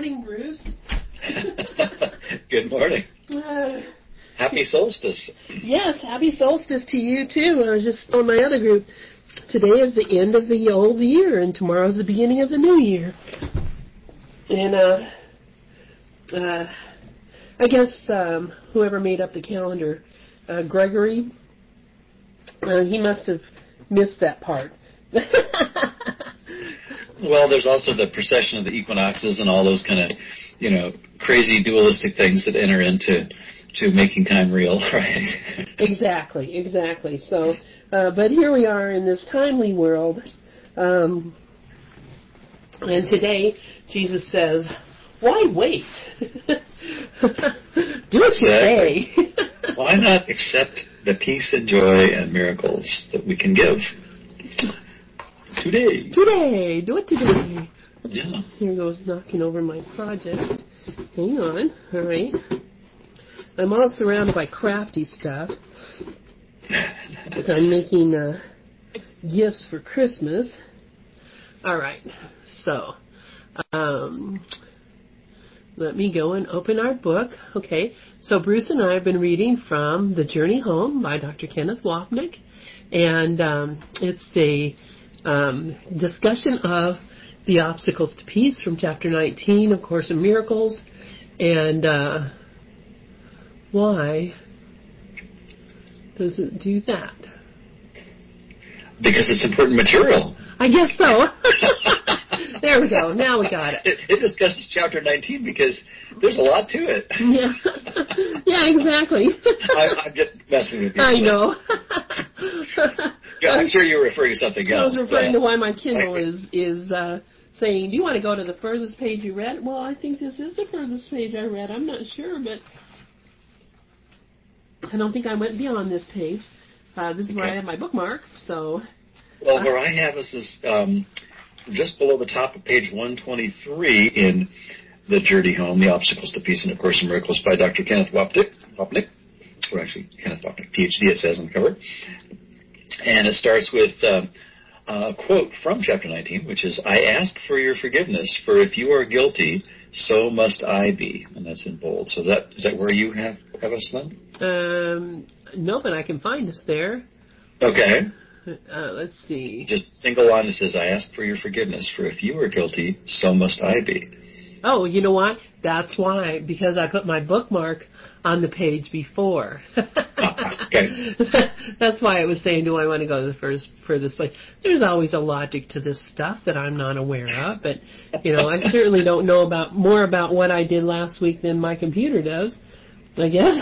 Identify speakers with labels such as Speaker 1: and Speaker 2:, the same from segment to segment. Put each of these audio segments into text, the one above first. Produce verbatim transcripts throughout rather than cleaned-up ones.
Speaker 1: morning, Bruce.
Speaker 2: Good morning.
Speaker 1: Uh,
Speaker 2: Happy solstice.
Speaker 1: Yes, happy solstice to you, too. I was just on my other group. Today is the end of the old year, and tomorrow's the beginning of the new year. And uh, uh, I guess um, whoever made up the calendar, uh, Gregory, uh, he must have missed that part.
Speaker 2: Well, there's also the precession of the equinoxes and all those kind of, you know, crazy dualistic things that enter into to making time real, right?
Speaker 1: Exactly, exactly. So, uh, but here we are in this timely world, um, and today Jesus says, "Why wait? Do it
Speaker 2: Exactly.
Speaker 1: today."
Speaker 2: Why not accept the peace and joy and miracles that we can give today?
Speaker 1: Today, do it today.
Speaker 2: Yeah.
Speaker 1: Here goes knocking over my project. Hang on. All right. I'm all surrounded by crafty stuff. I'm making uh, gifts for Christmas. All right. So, um, let me go and open our book. Okay. So Bruce and I have been reading from The Journey Home by Doctor Kenneth Wapnick, and um, it's a um, discussion of the obstacles to peace from chapter nineteen of Course in Miracles, and uh, why does it do that?
Speaker 2: Because it's important material.
Speaker 1: I guess so. There we go. Now we got it.
Speaker 2: it. It discusses chapter nineteen because there's a lot to it.
Speaker 1: Yeah. Yeah, exactly.
Speaker 2: I, I'm just messing with you.
Speaker 1: I know.
Speaker 2: Yeah, I'm sure you're referring to something
Speaker 1: I
Speaker 2: else.
Speaker 1: was referring
Speaker 2: but,
Speaker 1: to why my Kindle is is uh, saying, "Do you want to go to the furthest page you read?" Well, I think this is the furthest page I read. I'm not sure, but I don't think I went beyond this page. Uh, this is
Speaker 2: okay.
Speaker 1: where I have my bookmark. So.
Speaker 2: Well, where I have us is um, just below the top of page one twenty-three in The Journey Home, The Obstacles to Peace and A Course in Miracles by Doctor Kenneth Wapnick. Wapnick. Or actually, Kenneth Wapnick, P H D, it says on the cover. And it starts with uh, a quote from chapter nineteen, which is, "I ask for your forgiveness, for if you are guilty, so must I be." And that's in bold. So that is that where you have, have us then?
Speaker 1: Um, no, but I can find us there.
Speaker 2: Okay.
Speaker 1: Uh, let's see.
Speaker 2: Just a single line that says, "I ask for your forgiveness, for if you are guilty, so must I be."
Speaker 1: Oh, you know what? That's why, because I put my bookmark on the page before.
Speaker 2: Okay.
Speaker 1: That's why I was saying, do I want to go to the first furthest place? There's always a logic to this stuff that I'm not aware of, but you know, I certainly don't know about more about what I did last week than my computer does, I guess.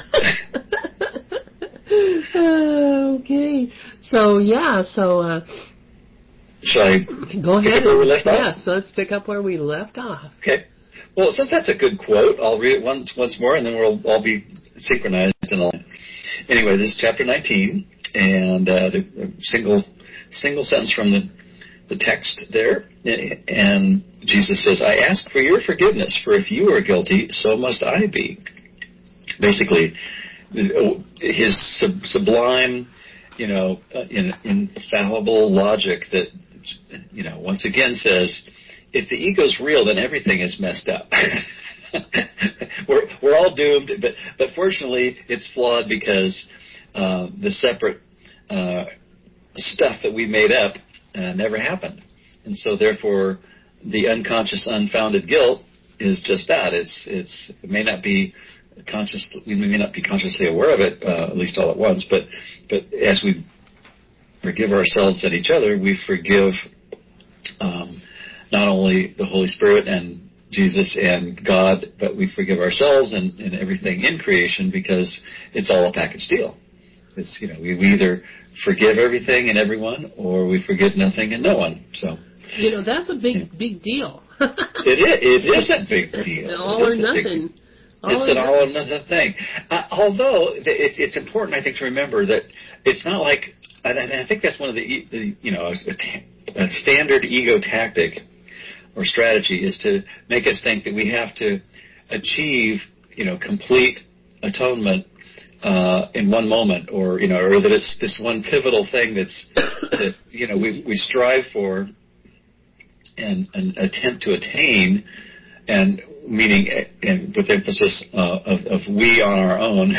Speaker 1: Okay. So yeah, so uh
Speaker 2: Shall I
Speaker 1: go ahead
Speaker 2: where we
Speaker 1: and
Speaker 2: left
Speaker 1: yeah,
Speaker 2: off?
Speaker 1: so let's pick up where we left off.
Speaker 2: Okay. Well, since that's a good quote, I'll read it once once more, and then we'll all be synchronized and all. Anyway, this is chapter nineteen, and uh, the, the single single sentence from the the text there, and Jesus says, "I ask for your forgiveness, for if you are guilty, so must I be." Basically, his sub- sublime, you know, uh, in, infallible logic that, you know, once again says, if the ego's real, then everything is messed up. we're we're all doomed, but but fortunately, it's flawed because uh, the separate uh, stuff that we made up uh, never happened, and so therefore, the unconscious, unfounded guilt is just that. It's it's it may not be conscious. We may not be consciously aware of it, uh, at least all at once. But but as we forgive ourselves and each other, we forgive um, not only the Holy Spirit and Jesus and God, but we forgive ourselves and, and everything in creation, because it's all a package deal. It's, you know, we, we either forgive everything and everyone, or we forgive nothing and no one. So.
Speaker 1: You know, that's a big,
Speaker 2: yeah.
Speaker 1: big deal.
Speaker 2: It is. It is a big deal.
Speaker 1: All or nothing. All
Speaker 2: It's
Speaker 1: or
Speaker 2: an all or nothing thing. Uh, although it, it's important, I think, to remember that it's not like, and I think that's one of the, the you know, a, a standard ego tactic or strategy is to make us think that we have to achieve, you know, complete atonement uh, in one moment, or you know, or that it's this one pivotal thing that's that you know we we strive for and, and attempt to attain and meaning, and with emphasis uh, of, of we on our own,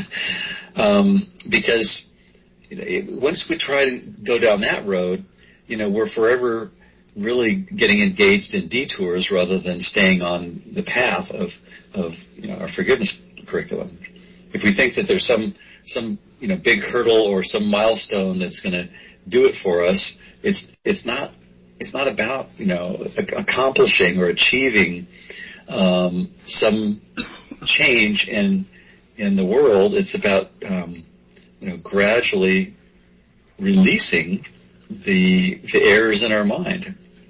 Speaker 2: um, because you know, it, once we try to go down that road, you know, we're forever really getting engaged in detours rather than staying on the path of, of you know, our forgiveness curriculum. If we think that there's some some you know big hurdle or some milestone that's going to do it for us, it's it's not it's not about you know accomplishing or achieving um, some change in in the world. It's about um, you know gradually releasing the the errors in our mind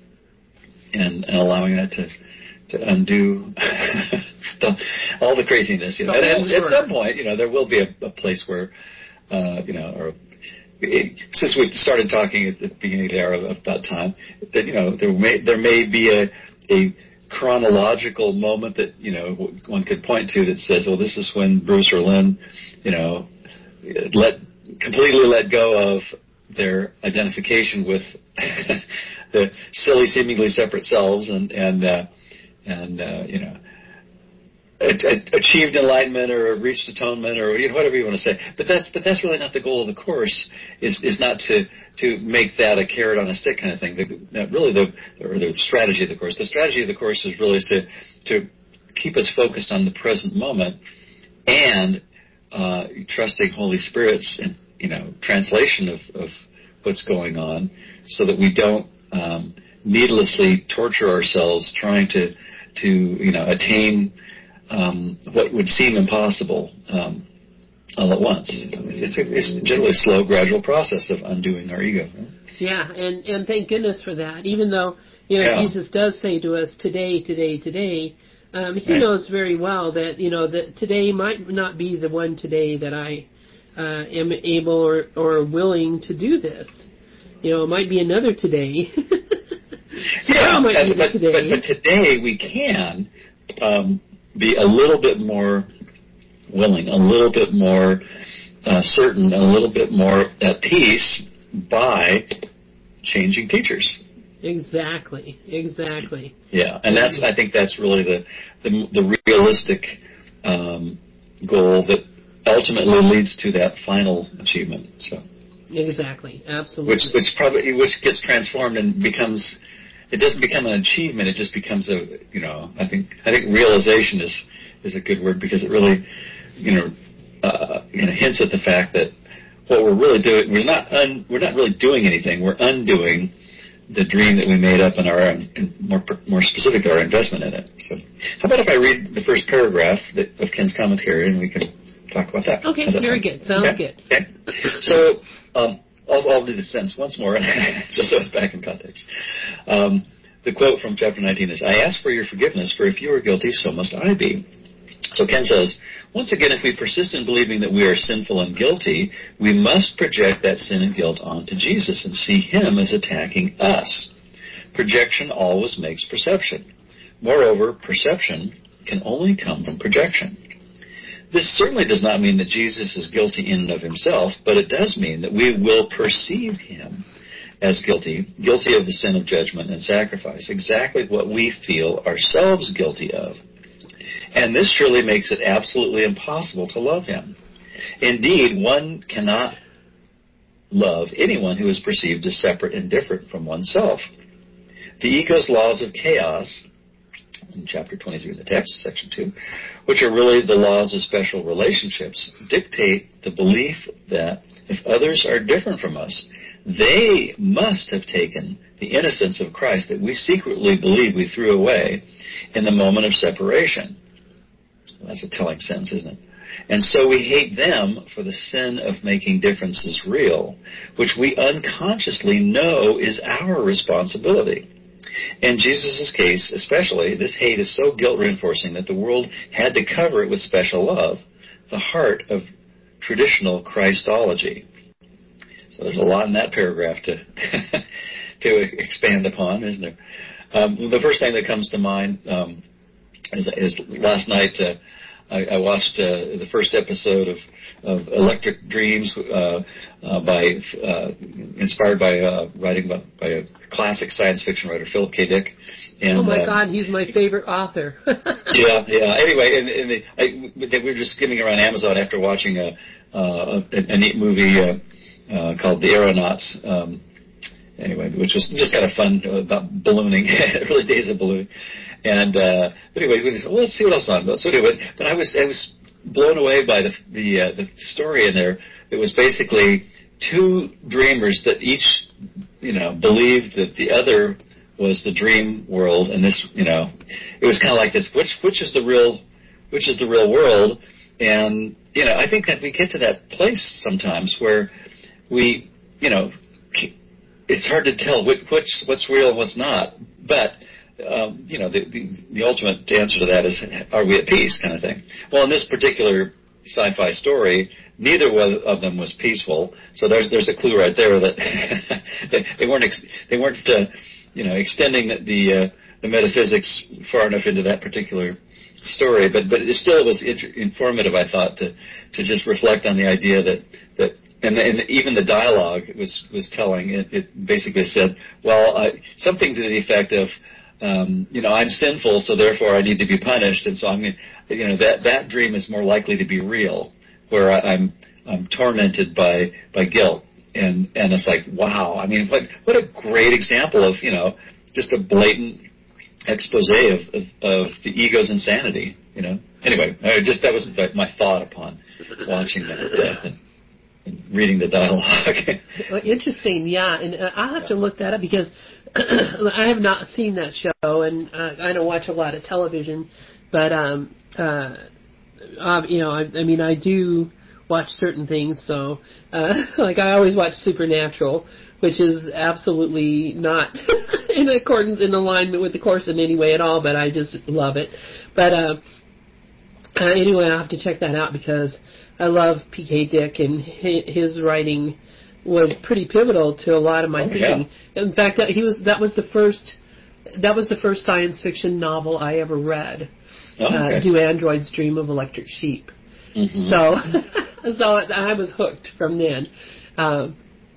Speaker 2: and, and allowing that to to undo the, all the craziness. You know, and, and at some point, you know, there will be a, a place where, uh, you know, or it, since we started talking at the beginning of the hour about time, that you know there may there may be a a chronological moment that you know one could point to that says, well, this is when Bruce or Lynn, you know, let completely let go of their identification with the silly, seemingly separate selves, and and uh, and uh, you know, achieved enlightenment or reached atonement or you know, whatever you want to say. But that's but that's really not the goal of the course. Is is not to to make that a carrot on a stick kind of thing. The, really, the or the strategy of the course. The strategy of the course is really to to keep us focused on the present moment and uh, trusting Holy Spirit's and you know, translation of, of what's going on, so that we don't um, needlessly torture ourselves trying to, to you know, attain um, what would seem impossible um, all at once. It's, a, it's generally a slow, gradual process of undoing our ego.
Speaker 1: Yeah, and, and thank goodness for that. Even though, you know, yeah. Jesus does say to us, today, today, today, um, he right. knows very well that, you know, that today might not be the one today that I Uh, am able or, or willing to do this. You know, it might be another today.
Speaker 2: yeah,
Speaker 1: might
Speaker 2: and,
Speaker 1: be
Speaker 2: but,
Speaker 1: today.
Speaker 2: But, but today we can um, be a little bit more willing, a little bit more uh, certain, a little bit more at peace by changing teachers.
Speaker 1: Exactly, exactly.
Speaker 2: Yeah, and that's I think that's really the the, the realistic um, goal that ultimately leads to that final achievement. So
Speaker 1: exactly, absolutely.
Speaker 2: Which which probably which gets transformed and becomes, it doesn't become an achievement. It just becomes a you know I think I think realization is is a good word, because it really you know uh, you know hints at the fact that what we're really doing we're not un, we're not really doing anything. We're undoing the dream that we made up in our in more more specific our investment in it. So how about if I read the first paragraph that, of Ken's commentary, and we can talk about that.
Speaker 1: Okay, very good. Sounds
Speaker 2: okay.
Speaker 1: good.
Speaker 2: Okay. So um, I'll, I'll do the sentence once more, just so it's back in context. Um, the quote from chapter nineteen is, I ask for your forgiveness, for if you are guilty, so must I be. So Ken says, once again, if we persist in believing that we are sinful and guilty, we must project that sin and guilt onto Jesus and see him as attacking us. Projection always makes perception. Moreover, perception can only come from projection. This certainly does not mean that Jesus is guilty in and of himself, but it does mean that we will perceive him as guilty, guilty of the sin of judgment and sacrifice, exactly what we feel ourselves guilty of. And this surely makes it absolutely impossible to love him. Indeed, one cannot love anyone who is perceived as separate and different from oneself. The ego's laws of chaos, in chapter twenty-three of the text, section two, which are really the laws of special relationships, dictate the belief that if others are different from us, they must have taken the innocence of Christ that we secretly believe we threw away in the moment of separation. Well, that's a telling sentence, isn't it? And so we hate them for the sin of making differences real, which we unconsciously know is our responsibility. In Jesus' case, especially, this hate is so guilt-reinforcing that the world had to cover it with special love, the heart of traditional Christology. So there's a lot in that paragraph to to expand upon, isn't there? Um, the first thing that comes to mind um, is, is last night uh, I, I watched uh, the first episode of, of Electric Dreams, uh, uh, by uh, inspired by uh, writing by, by a classic science fiction writer, Philip K. Dick. And,
Speaker 1: oh my
Speaker 2: uh,
Speaker 1: God, he's my favorite author.
Speaker 2: yeah, yeah. Anyway, and, and the, I, we were just skimming around Amazon after watching a uh, a, a neat movie uh, uh, called The Aeronauts. Um, anyway, which was just kind of fun uh, about ballooning, early days of ballooning. And uh, but anyway, we said, well, let's see what else on. So anyway, but I was I was blown away by the the, uh, the story in there. It was basically two dreamers that each, you know, believed that the other was the dream world, and this, you know, it was kind of like this: which which is the real, which is the real world? And you know, I think that we get to that place sometimes where we, you know, it's hard to tell which, which what's real and what's not. But um, you know, the, the the ultimate answer to that is, are we at peace, kind of thing. Well, in this particular sci-fi story, neither of them was peaceful. So there's there's a clue right there that they, they weren't ex, they weren't uh, you know extending the uh, the metaphysics far enough into that particular story. But but it still was inter- informative, I thought, to to just reflect on the idea that that. And, and even the dialogue was was telling. It, it basically said, well, uh, something to the effect of, um, you know, I'm sinful, so therefore I need to be punished, and so I'm, you know, that that dream is more likely to be real, where I, I'm I'm tormented by by guilt, and and it's like, wow. I mean, what what a great example of, you know, just a blatant expose of of, of the ego's insanity. You know. Anyway, I just that was my thought upon watching that. Uh, reading the dialogue.
Speaker 1: Well, interesting, yeah, and uh, I'll have to look that up because I have not seen that show, and uh, I don't watch a lot of television, but um, uh, uh, you know, I, I mean, I do watch certain things. So, uh, like, I always watch Supernatural, which is absolutely not in accordance, in alignment with the course in any way at all, but I just love it. But uh, uh, anyway, I'll have to check that out because I love P K. Dick, and his writing was pretty pivotal to a lot of my
Speaker 2: oh,
Speaker 1: thinking.
Speaker 2: Yeah.
Speaker 1: In fact, he was that was the first that was the first science fiction novel I ever read.
Speaker 2: Oh, okay.
Speaker 1: uh, Do Androids Dream of Electric Sheep?
Speaker 2: Mm-hmm.
Speaker 1: So, so I was hooked from then. Um,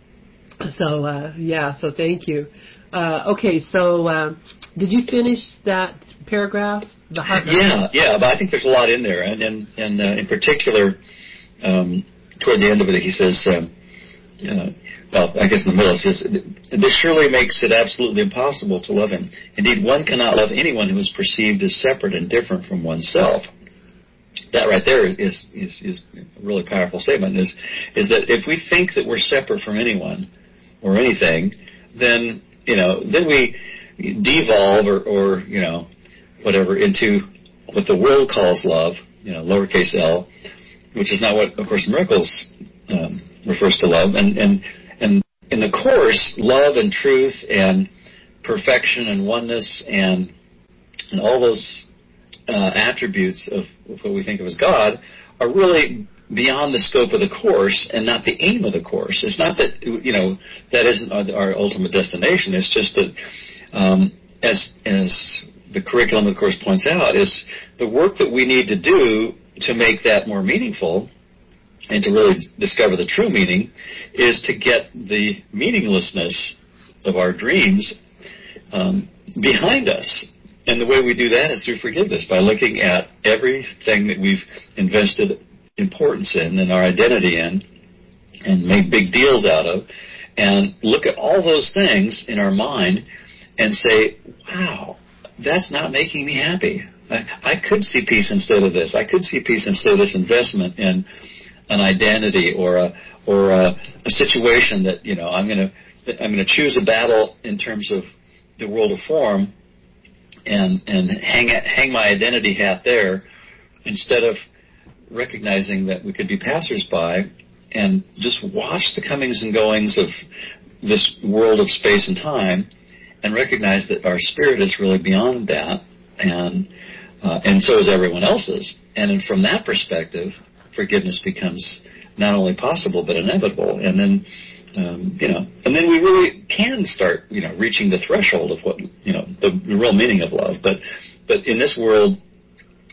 Speaker 1: so uh, yeah, so thank you. Uh, okay, so uh, did you finish that paragraph? The
Speaker 2: yeah, yeah, but I think there's a lot in there, and and, and uh, in particular. Um, toward the end of it, he says, um, uh, well, I guess in the middle, it says, this surely makes it absolutely impossible to love him. Indeed, one cannot love anyone who is perceived as separate and different from oneself. That right there is, is, is a really powerful statement, is, is that if we think that we're separate from anyone or anything, then, you know, then we devolve or, or you know, whatever, into what the world calls love, you know, lowercase l, which is not what A Course in Miracles um, refers to love. And, and and in the Course, love and truth and perfection and oneness and and all those uh, attributes of, of what we think of as God are really beyond the scope of the Course and not the aim of the Course. It's not that, you know, that isn't our, our ultimate destination. It's just that, um, as as the curriculum of the Course points out, is the work that we need to do to make that more meaningful and to really discover the true meaning is to get the meaninglessness of our dreams um, behind us. And the way we do that is through forgiveness, by looking at everything that we've invested importance in and our identity in and made big deals out of, and look at all those things in our mind and say, wow, that's not making me happy. I, I could see peace instead of this. I could see peace instead of this investment in an identity or a or a, a situation that, you know, I'm going to I'm going to choose a battle in terms of the world of form and and hang hang my identity hat there instead of recognizing that we could be passersby and just watch the comings and goings of this world of space and time and recognize that our spirit is really beyond that, and Uh, and so is everyone else's. And then from that perspective, forgiveness becomes not only possible but inevitable. And then, um, you know, and then we really can start, you know, reaching the threshold of what, you know, the, the real meaning of love. But, but in this world,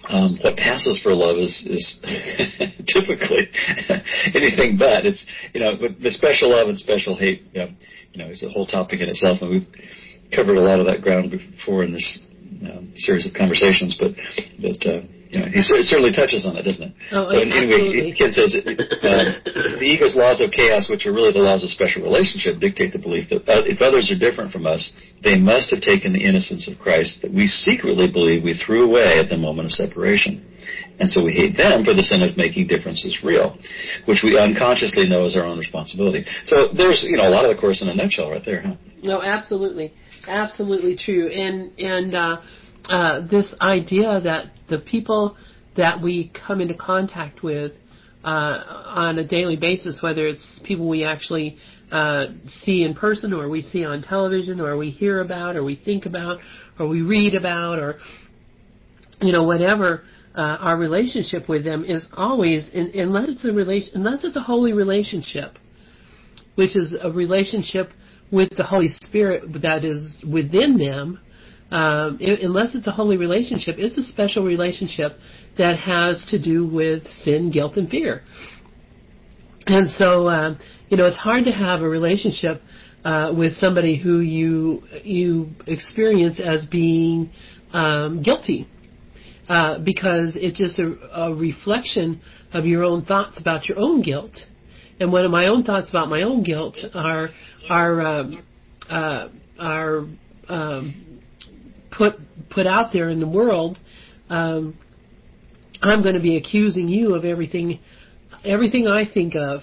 Speaker 2: Um, what passes for love is, is typically anything but. It's, you know, the special love and special hate, you know, you know, is a whole topic in itself, and we've covered a lot of that ground before in this um, series of conversations. But, but uh, you know, he certainly touches on it, doesn't it?
Speaker 1: Oh,
Speaker 2: so anyway, Ken says uh, the ego's laws of chaos, which are really the laws of special relationship, dictate the belief that uh, if others are different from us, they must have taken the innocence of Christ that we secretly believe we threw away at the moment of separation. And so we hate them for the sin of making differences real, which we unconsciously know is our own responsibility. So there's, you know, a lot of the Course in a nutshell right there, huh?
Speaker 1: No, absolutely. Absolutely true. And, and, uh, uh, this idea that the people that we come into contact with, uh, on a daily basis, whether it's people we actually, uh, see in person or we see on television or we hear about or we think about or we read about or, you know, whatever, uh, our relationship with them is always, in, unless it's a relation, unless it's a holy relationship, which is a relationship with the Holy Spirit that is within them, um, it, unless it's a holy relationship, it's a special relationship that has to do with sin, guilt, and fear. And so, uh, you know, it's hard to have a relationship uh, with somebody who you you experience as being um, guilty, uh, because it's just a, a reflection of your own thoughts about your own guilt. And one of my own thoughts about my own guilt are are um, uh, are um, put put out there in the world. Um, I'm going to be accusing you of everything everything I think of.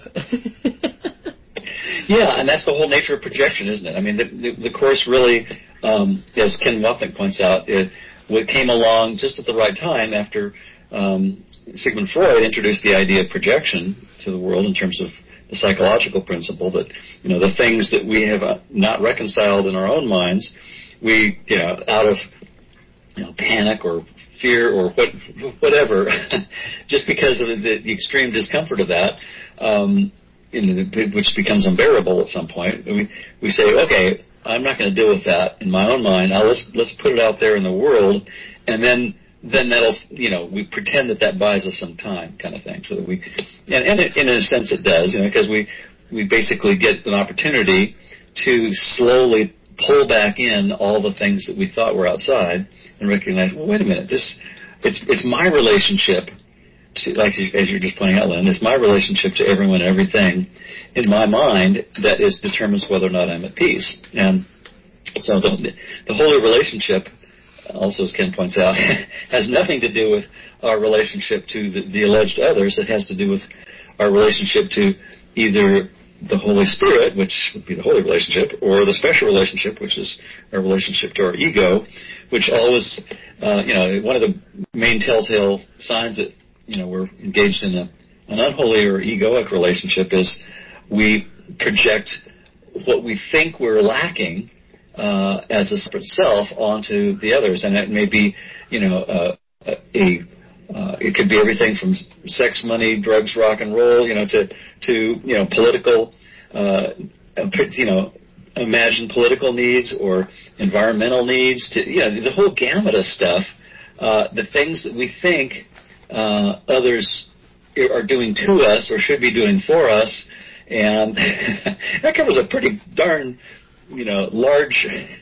Speaker 2: Yeah, and that's the whole nature of projection, isn't it? I mean, the, the, the Course really, um, as Ken Wapnick points out, it, it came along just at the right time after um, Sigmund Freud introduced the idea of projection to the world in terms of the psychological principle that, you know, the things that we have not reconciled in our own minds, we, you know, out of, you know, panic or fear or what, whatever, just because of the, the extreme discomfort of that, um, you know, which becomes unbearable at some point, we we say, okay, I'm not going to deal with that in my own mind. Now let's let's put it out there in the world, and then then that'll, you know, we pretend that that buys us some time, kind of thing, so that we, and, and it, in a sense it does, you know, because we we basically get an opportunity to slowly pull back in all the things that we thought were outside and recognize, well, wait a minute, this it's it's my relationship to, like as you're just pointing out, Lynn, it's my relationship to everyone and everything in my mind that is determines whether or not I'm at peace. And so the the holy relationship, also as Ken points out, has nothing to do with our relationship to the, the alleged others. It has to do with our relationship to either the Holy Spirit, which would be the holy relationship, or the special relationship, which is our relationship to our ego, which always, uh, you know, one of the main telltale signs that, you know, we're engaged in a, an unholy or egoic relationship is we project what we think we're lacking uh, as a separate self onto the others, and that may be, you know, uh, a Uh, it could be everything from sex, money, drugs, rock and roll, you know, to, to you know, political, uh, you know, imagined political needs or environmental needs, to, you know, the whole gamut of stuff, uh, the things that we think uh, others are doing to us or should be doing for us, and that covers a pretty darn, you know, large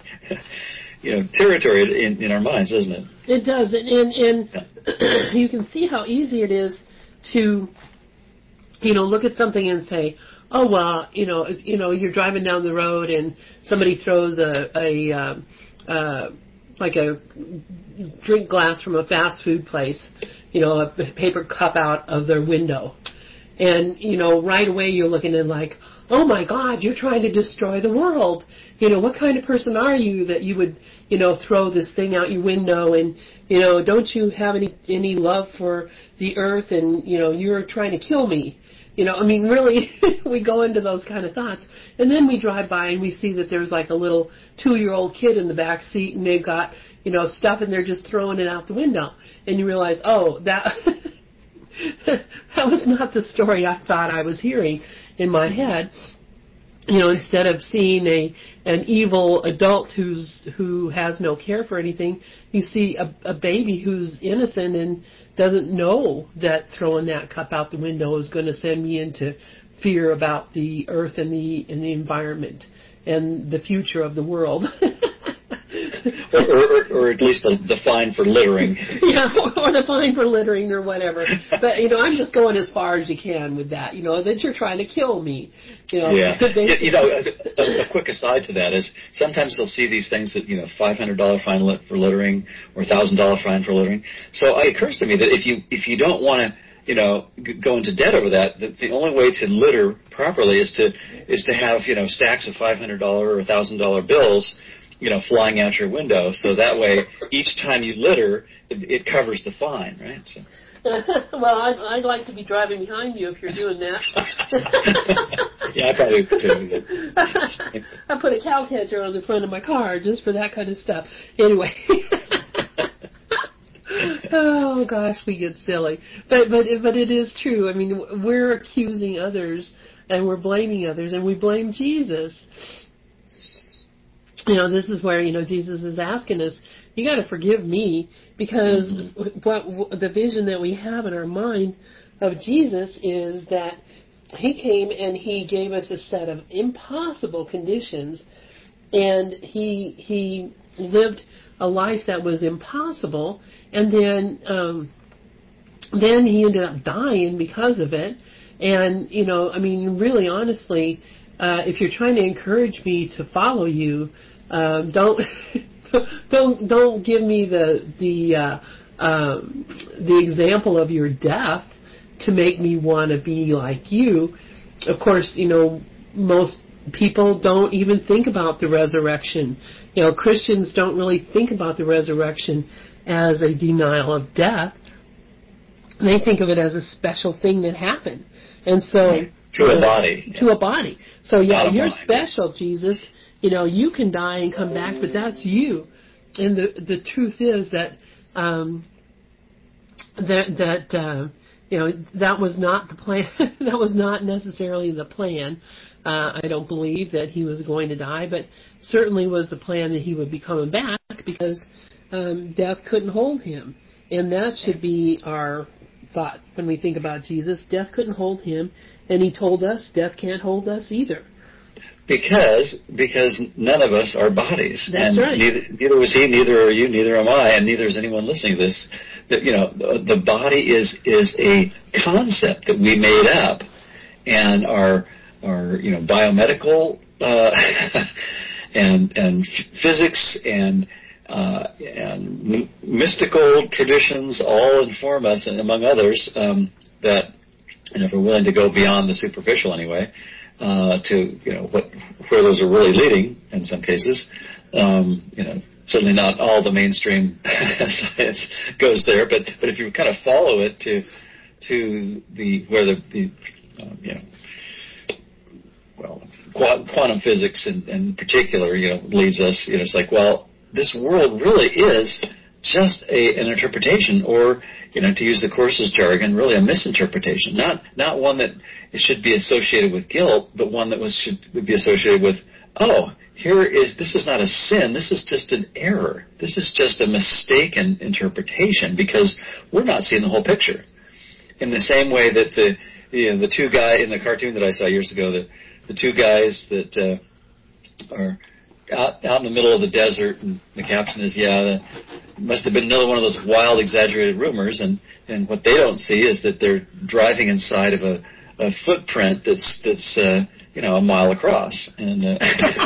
Speaker 2: you know, territory in, in our minds, doesn't it?
Speaker 1: It does, and, and, and you can see how easy it is to, you know, look at something and say, oh well, you know, you know, you're driving down the road and somebody throws a, a uh, uh, like a drink glass from a fast food place, you know, a paper cup out of their window, and you know, right away you're looking at like, oh my God, you're trying to destroy the world. You know, what kind of person are you that you would, you know, throw this thing out your window, and, you know, don't you have any, any love for the earth, and, you know, you're trying to kill me. You know, I mean, really, we go into those kind of thoughts. And then we drive by and we see that there's like a little two-year-old kid in the back seat, and they've got, you know, stuff, and they're just throwing it out the window. And you realize, oh, that that was not the story I thought I was hearing in my head. You know, instead of seeing a an evil adult who's who has no care for anything, you see a, a baby who's innocent and doesn't know that throwing that cup out the window is going to send me into fear about the earth and the and the environment and the future of the world.
Speaker 2: or, or, or at least the, the fine for littering.
Speaker 1: Yeah, or, or the fine for littering or whatever. But, you know, I'm just going as far as you can with that, you know, that you're trying to kill me. You know,
Speaker 2: yeah. You know, a, a quick aside to that is sometimes you'll see these things that, you know, five hundred dollars fine for littering or one thousand dollars fine for littering. So it occurs to me that if you if you don't want to, you know, go into debt over that, the, the only way to litter properly is to is to have, you know, stacks of five hundred dollars or one thousand dollars bills, you know, flying out your window. So that way, each time you litter, it, it covers the fine, right? So.
Speaker 1: Well, I'd, I'd like to be driving behind you if you're doing that.
Speaker 2: Yeah, I probably would too.
Speaker 1: I put a cow catcher on the front of my car just for that kind of stuff. Anyway. Oh gosh, we get silly, but but but it is true. I mean, we're accusing others and we're blaming others, and we blame Jesus. You know, this is where, you know, Jesus is asking us, you got to forgive me, because mm-hmm. what, what the vision that we have in our mind of Jesus is that he came and he gave us a set of impossible conditions, and he he lived a life that was impossible, and then um, then he ended up dying because of it. And, you know, I mean, really honestly, uh, if you're trying to encourage me to follow you, um, don't don't don't give me the the uh, um, the example of your death to make me want to be like you. Of course, you know, most people don't even think about the resurrection. You know, Christians don't really think about the resurrection as a denial of death. They think of it as a special thing that happened. And so,
Speaker 2: right. to a body.
Speaker 1: To a body. So, yeah,
Speaker 2: Not
Speaker 1: you're special, Jesus. You know, you can die and come back, but that's you. And the the truth is that um, that that uh, you know, that was not the plan. That was not necessarily the plan. Uh, I don't believe that he was going to die, but certainly was the plan that he would be coming back, because um, death couldn't hold him. And that should be our thought when we think about Jesus. Death couldn't hold him, and he told us death can't hold us either.
Speaker 2: Because because none of us are bodies.
Speaker 1: That's
Speaker 2: and
Speaker 1: right.
Speaker 2: Neither, neither was he, neither are you, neither am I, and neither is anyone listening to this. That, you know, the body is is a concept that we made up, and our our you know biomedical uh, and and physics and uh, and mystical traditions all inform us, and among others, um, that, and if we're willing to go beyond the superficial anyway. Uh, to you know what where those are really leading in some cases, um, you know certainly not all the mainstream science goes there, but but if you kind of follow it to to the where the, the uh, you know well quantum physics in, in particular you know leads us, you know it's like, well, this world really is just a, an interpretation, or, you know, to use the Course's jargon, really a misinterpretation. Not not one that should be associated with guilt, but one that was should be associated with, oh, here is, this is not a sin, this is just an error. This is just a mistaken interpretation, because we're not seeing the whole picture. In the same way that the you know, the two guys in the cartoon that I saw years ago, the, the two guys that uh, are out, out in the middle of the desert, and the caption is, yeah, that must have been another one of those wild, exaggerated rumors, and, and what they don't see is that they're driving inside of a, a footprint that's, that's uh, you know, a mile across. And uh,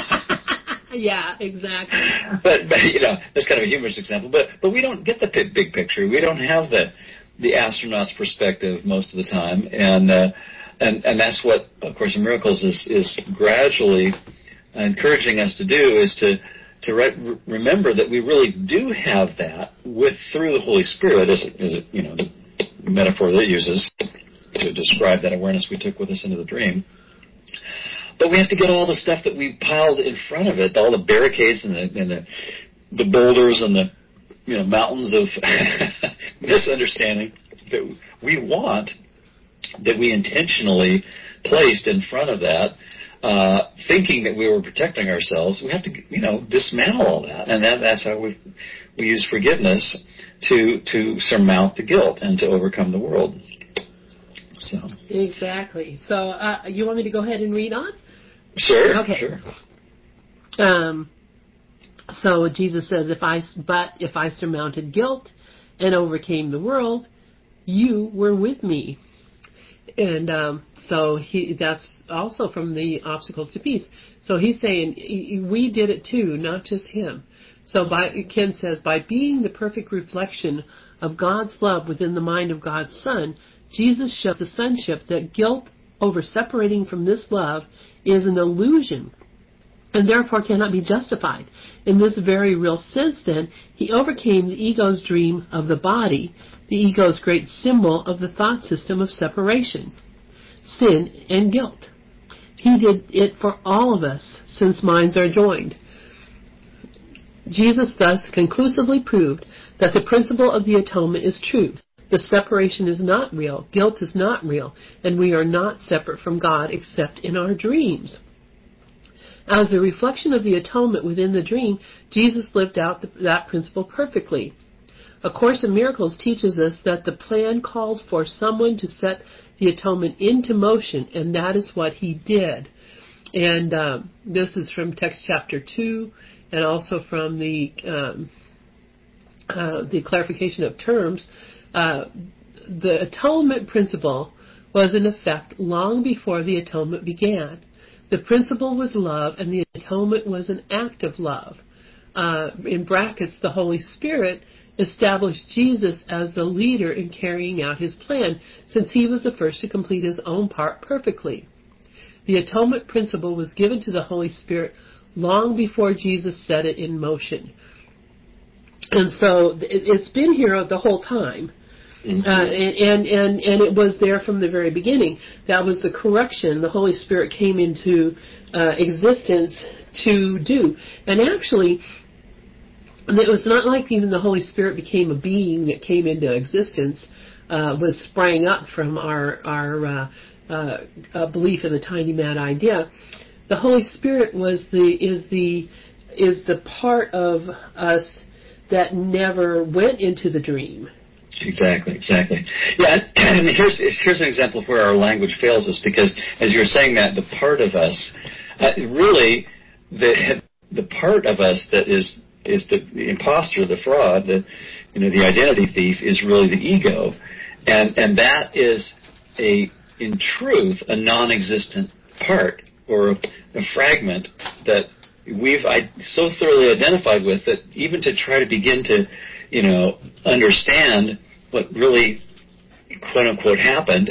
Speaker 1: yeah, exactly.
Speaker 2: But, but, you know, that's kind of a humorous example, but but we don't get the big, big picture. We don't have the the astronaut's perspective most of the time, and uh, and and that's what, of course, in Miracles is is gradually encouraging us to do, is to to re- remember that we really do have that with through the Holy Spirit, as it, as it, you know, the metaphor that it uses to describe that awareness we took with us into the dream. But we have to get all the stuff that we piled in front of it, all the barricades and the and the, the boulders and the you know mountains of misunderstanding that we want, that we intentionally placed in front of that. uh, thinking that we were protecting ourselves, we have to, you know, dismantle all that. And that, that's how we we use forgiveness to to surmount the guilt and to overcome the world. So
Speaker 1: Exactly. So uh, you want me to go ahead and read on?
Speaker 2: Sure.
Speaker 1: Okay.
Speaker 2: Sure.
Speaker 1: Um, so Jesus says, "If I but if I surmounted guilt and overcame the world, you were with me." And um, so he that's also from the Obstacles to Peace. So he's saying we did it too, not just him. So by, Ken says, by being the perfect reflection of God's love within the mind of God's Son, Jesus shows the sonship that guilt over separating from this love is an illusion and therefore cannot be justified. In this very real sense, then, he overcame the ego's dream of the body, the ego's great symbol of the thought system of separation, sin and guilt. He did it for all of us, since minds are joined. Jesus thus conclusively proved that the principle of the atonement is true. The separation is not real, guilt is not real, and we are not separate from God except in our dreams. As a reflection of the atonement within the dream, Jesus lived out the, that principle perfectly. A Course in Miracles teaches us that the plan called for someone to set the atonement into motion, and that is what he did. And um, this is from text chapter two, and also from the um, uh, the clarification of terms. Uh, the atonement principle was in effect long before the atonement began. The principle was love, and the atonement was an act of love. Uh, in brackets, the Holy Spirit established Jesus as the leader in carrying out his plan, since he was the first to complete his own part perfectly. The atonement principle was given to the Holy Spirit long before Jesus set it in motion. And so it's been here the whole time. Mm-hmm. Uh, and, and, and it was there from the very beginning. That was the correction the Holy Spirit came into uh, existence to do. And actually, it was not like even the Holy Spirit became a being that came into existence, uh, was sprang up from our, our uh, uh, uh, belief in the tiny mad idea. The Holy Spirit was the is the is the part of us that never went into the dream.
Speaker 2: Exactly, exactly. Yeah, and here's here's an example of where our language fails us, because as you were saying that, the part of us, uh, really, the the part of us that is is the, the imposter, the fraud, the you know the identity thief, is really the ego, and and that is a in truth a non-existent part, or a, a fragment that we've I, so thoroughly identified with that even to try to begin to, you know, understand what really, quote unquote, happened,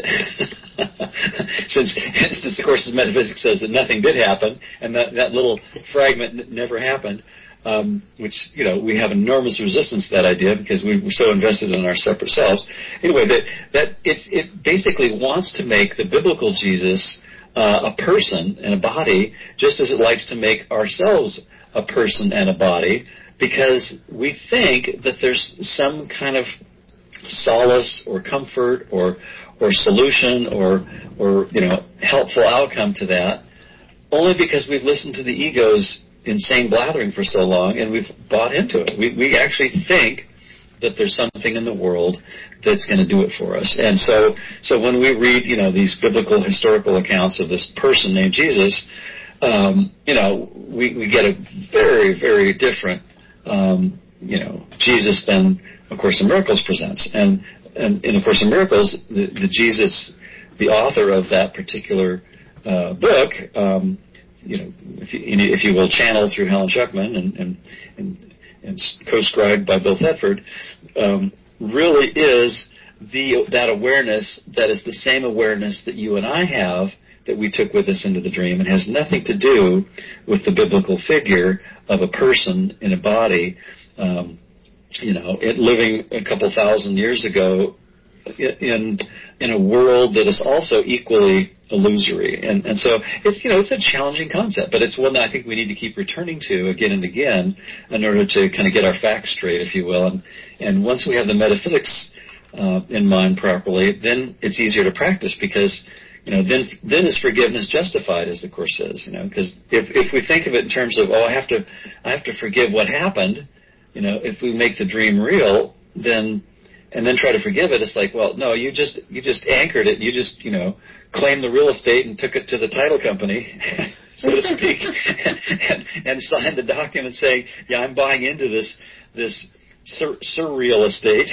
Speaker 2: since, since the Course in Metaphysics says that nothing did happen, and that, that little fragment n- never happened, um, which, you know, we have enormous resistance to that idea because we were so invested in our separate selves. Anyway, that, that it's, it basically wants to make the biblical Jesus Uh, a person and a body, just as it likes to make ourselves a person and a body, because we think that there's some kind of solace or comfort or or solution or or you know helpful outcome to that, only because we've listened to the ego's insane blathering for so long and we've bought into it. We we actually think that there's something in the world that's going to do it for us. And so so when we read, you know, these biblical historical accounts of this person named Jesus, um, you know, we, we get a very, very different, um, you know, Jesus than A Course in Miracles presents. And, and in A Course in Miracles, the, the Jesus, the author of that particular uh, book, um, you know, if you, if you will, channeled through Helen Schuckman and, and, and and co-scribed by Bill Thetford, um, really is the that awareness that is the same awareness that you and I have that we took with us into the dream, and has nothing to do with the biblical figure of a person in a body, um, you know, it living a couple thousand years ago in in a world that is also equally illusory. And and so it's, you know, it's a challenging concept, but it's one that I think we need to keep returning to again and again in order to kind of get our facts straight, if you will. And and once we have the metaphysics uh, in mind properly, then it's easier to practice, because you know, then then is forgiveness justified, as the Course says, you know, because if if we think of it in terms of, oh, I have to I have to forgive what happened, you know, if we make the dream real, then and then try to forgive it, it's like, well, no, you just you just anchored it, you just, you know, claimed the real estate and took it to the title company, so to speak, and, and signed the document saying, yeah, I'm buying into this this sur- surreal estate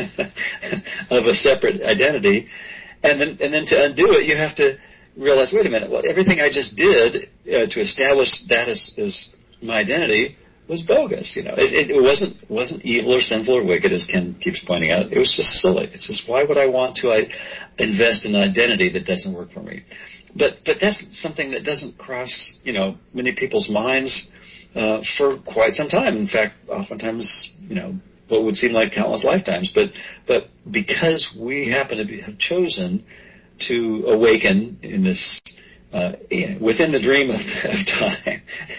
Speaker 2: of a separate identity. And then, and then to undo it, you have to realize, wait a minute, what everything I just did uh, to establish that as, as my identity was bogus. You know, it, it wasn't wasn't evil or sinful or wicked, as Ken keeps pointing out. It was just silly. It's just, why would I want to I, invest in an identity that doesn't work for me? But but that's something that doesn't cross, you know, many people's minds uh, for quite some time. In fact, oftentimes, you know, what would seem like countless lifetimes. But but because we happen to be, have chosen to awaken in this, uh, within the dream of, of time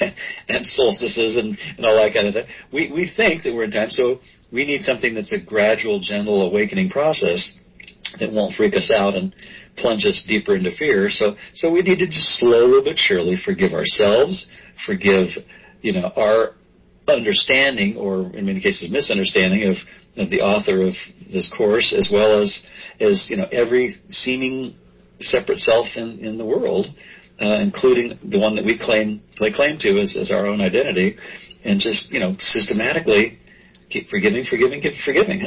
Speaker 2: and solstices and, and all that kind of thing, we, we think that we're in time. So we need something that's a gradual, gentle awakening process that won't freak us out and plunge us deeper into fear. So so we need to just slowly but surely forgive ourselves, forgive, you know, our understanding, or in many cases misunderstanding, of, of the author of this Course, as well as, as you know, every seeming separate self in, in the world, uh, including the one that we claim lay claim to as, as our own identity, and just, you know, systematically keep forgiving, forgiving, keep forgiving.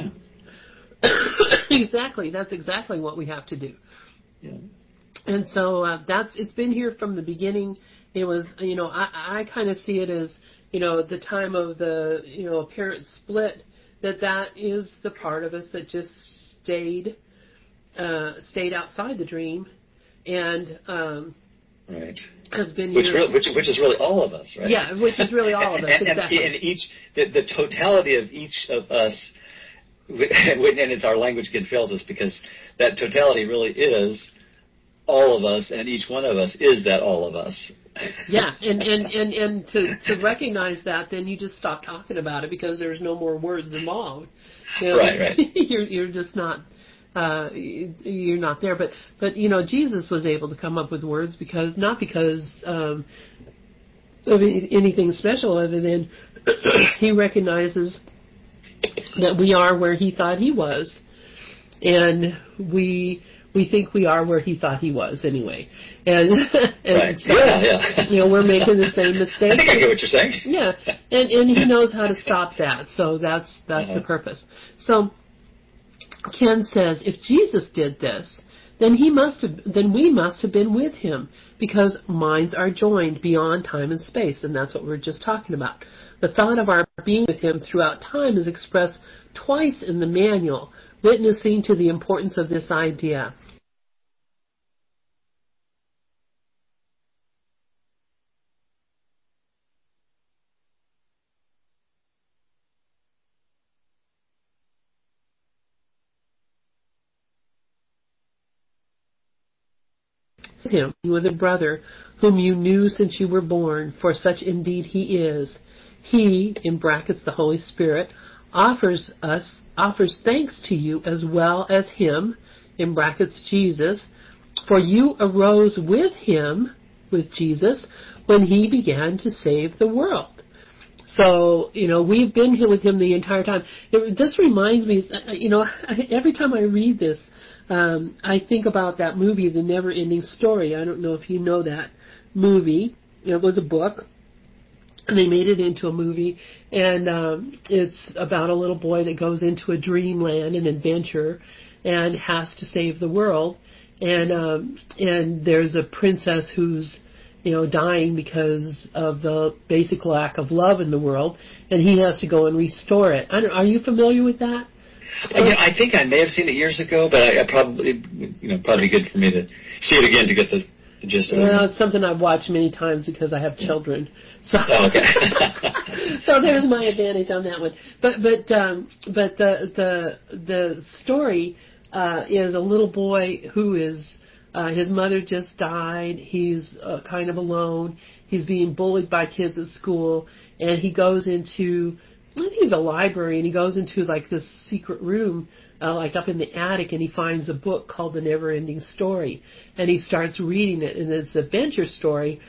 Speaker 2: Huh?
Speaker 1: Exactly. That's exactly what we have to do.
Speaker 2: Yeah.
Speaker 1: And so uh, that's it's been here from the beginning. It was, you know, I, I kind of see it as, you know, the time of the, you know, apparent split, that that is the part of us that just stayed, uh, stayed outside the dream, and um,
Speaker 2: right.
Speaker 1: has been
Speaker 2: which,
Speaker 1: here.
Speaker 2: Really, which which is really all of us, right?
Speaker 1: Yeah, which is really all of us.
Speaker 2: and,
Speaker 1: Exactly.
Speaker 2: And, and each the, the totality of each of us, and it's our language again fails us, because that totality really is all of us, and each one of us is that all of us.
Speaker 1: Yeah, and, and, and, and to, to recognize that, then you just stop talking about it, because there's no more words involved. You know,
Speaker 2: right, right.
Speaker 1: you're you're just not uh, you're not there. But but you know, Jesus was able to come up with words because not because um, of anything special, other than he recognizes that we are where he thought he was, and we. We think we are where he thought he was anyway. And, and
Speaker 2: right.
Speaker 1: so,
Speaker 2: yeah, yeah.
Speaker 1: you know, we're making the same mistake.
Speaker 2: I think I get what you're saying.
Speaker 1: Yeah. And and he knows how to stop that. So that's that's uh-huh. the purpose. So Ken says, if Jesus did this, then he must have then we must have been with him, because minds are joined beyond time and space, and that's what we we're just talking about. The thought of our being with him throughout time is expressed twice in the manual, witnessing to the importance of this idea. Him, you are the brother whom you knew since you were born, for such indeed he is. He, in brackets the Holy Spirit, offers us offers thanks to you as well as him, in brackets Jesus, for you arose with him, with Jesus, when he began to save the world. So, you know, we've been here with him the entire time. It, this reminds me, you know, every time I read this, um, I think about that movie, The Never Ending Story. I don't know if you know that movie. It was a book, and they made it into a movie, and um, it's about a little boy that goes into a dreamland, an adventure, and has to save the world. And um, and there's a princess who's, you know, dying because of the basic lack of love in the world, and he has to go and restore it. I don't, are you familiar with that?
Speaker 2: So, yeah, I think I may have seen it years ago, but I, I probably, you know, probably good for me to see it again to get the, the gist of it.
Speaker 1: Well, it's something I've watched many times because I have children. So,
Speaker 2: oh, okay.
Speaker 1: So there's my advantage on that one. But but um, but the the the story uh, is a little boy who is. Uh, his mother just died. He's uh, kind of alone. He's being bullied by kids at school, and he goes into I think the library, and he goes into like this secret room, uh, like up in the attic, and he finds a book called The Never-Ending Story, and he starts reading it, and it's an adventure story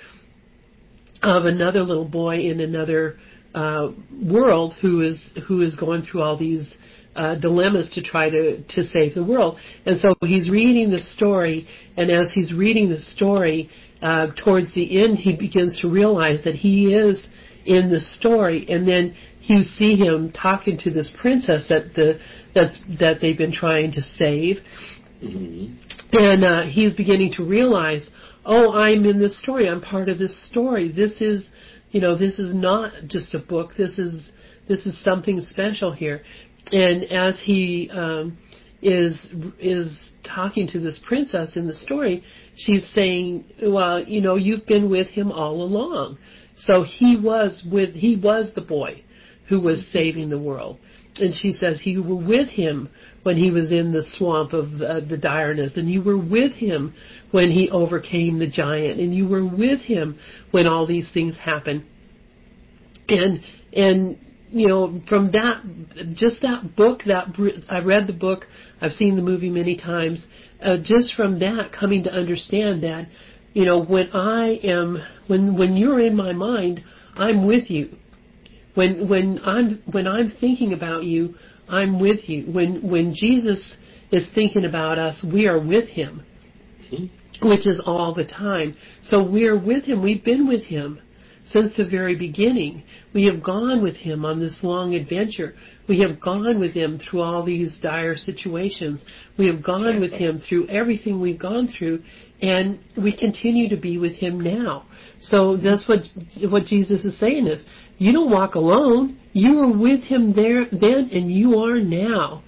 Speaker 1: of another little boy in another uh, world who is who is going through all these uh, dilemmas to try to to save the world. And so he's reading the story, and as he's reading the story, uh, towards the end, he begins to realize that he is in the story, and then you see him talking to this princess that the that's that they've been trying to save, mm-hmm. and uh, he's beginning to realize, oh, I'm in this story. I'm part of this story. This is, you know, this is not just a book. This is this is something special here. And as he um, is is talking to this princess in the story, she's saying, well, you know, you've been with him all along. So he was with, he was the boy who was saving the world. And she says, you were with him when he was in the swamp of uh, the direness, and you were with him when he overcame the giant, and you were with him when all these things happened. And, and, you know, from that, just that book, that I read the book, I've seen the movie many times, uh, just from that coming to understand that, you know, when I am, when when you're in my mind, I'm with you. When when I'm when I'm thinking about you, I'm with you. When when Jesus is thinking about us, we are with him, mm-hmm. which is all the time. So we're with him. We've been with him since the very beginning. We have gone with him on this long adventure. We have gone with him through all these dire situations. We have gone with him through everything we've gone through, and we continue to be with him now. So that's what what Jesus is saying is, you don't walk alone. You were with him there then, and you are now.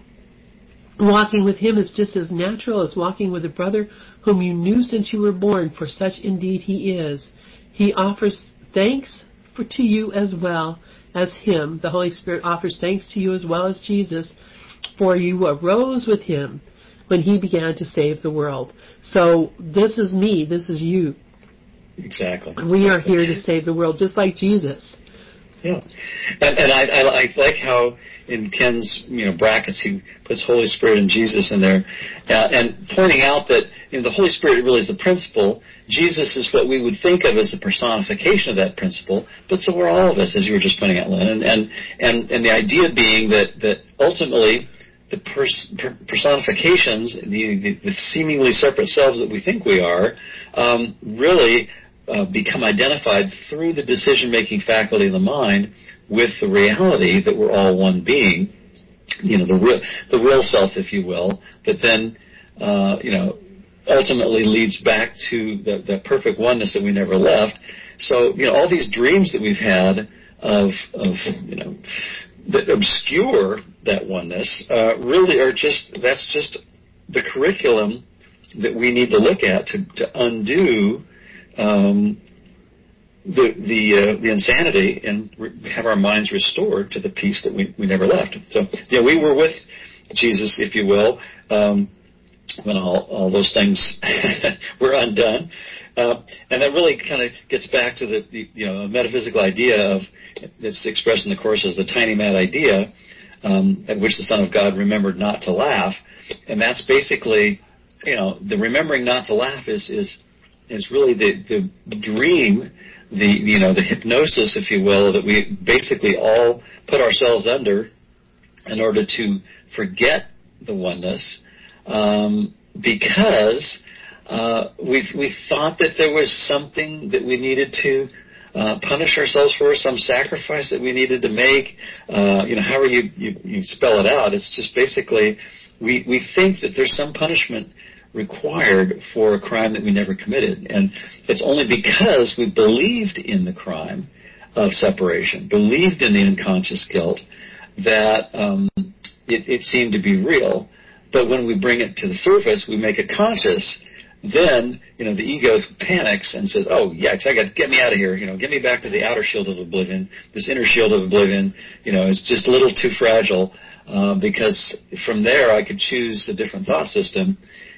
Speaker 1: Walking with him is just as natural as walking with a brother whom you knew since you were born, for such indeed he is. He offers thanks for, to you as well as him. The Holy Spirit offers thanks to you as well as Jesus, for you arose with him when he began to save the world. So this is me, this is you.
Speaker 2: Exactly.
Speaker 1: We exactly. are here to save the world, just like Jesus.
Speaker 2: Yeah, and, and I, I, I like how in Ken's you know brackets he puts Holy Spirit and Jesus in there, uh, and pointing out that you know the Holy Spirit really is the principle. Jesus is what we would think of as the personification of that principle, but so are all of us, as you were just pointing out, Lynn. And and and, and the idea being that that ultimately the pers- per- personifications, the, the the seemingly separate selves that we think we are, um, really. Uh, become identified through the decision-making faculty of the mind with the reality that we're all one being, you know, the real, the real self, if you will, that then, uh, you know, ultimately leads back to the, the perfect oneness that we never left. So, you know, all these dreams that we've had of, of you know, that obscure that oneness, uh, really are just, that's just the curriculum that we need to look at to, to undo Um, the the uh, the insanity and re- have our minds restored to the peace that we, we never left. So yeah, we were with Jesus, if you will, um, when all all those things were undone, uh, and that really kind of gets back to the, the you know metaphysical idea of that's expressed in the Course as the tiny mad idea, um, at which the Son of God remembered not to laugh, and that's basically you know the remembering not to laugh is is is really the, the dream, the you know the hypnosis, if you will, that we basically all put ourselves under in order to forget the oneness, um, because uh, we we thought that there was something that we needed to uh, punish ourselves for, some sacrifice that we needed to make. Uh, you know, however you, you you spell it out, it's just basically we we think that there's some punishment required for a crime that we never committed. And it's only because we believed in the crime of separation, believed in the unconscious guilt, that um, it, it seemed to be real. But when we bring it to the surface, we make it conscious, then, you know, the ego panics and says, oh, yeah, I got to get me out of here, you know, get me back to the outer shield of oblivion. This inner shield of oblivion, you know, is just a little too fragile, uh, because from there I could choose a different thought system.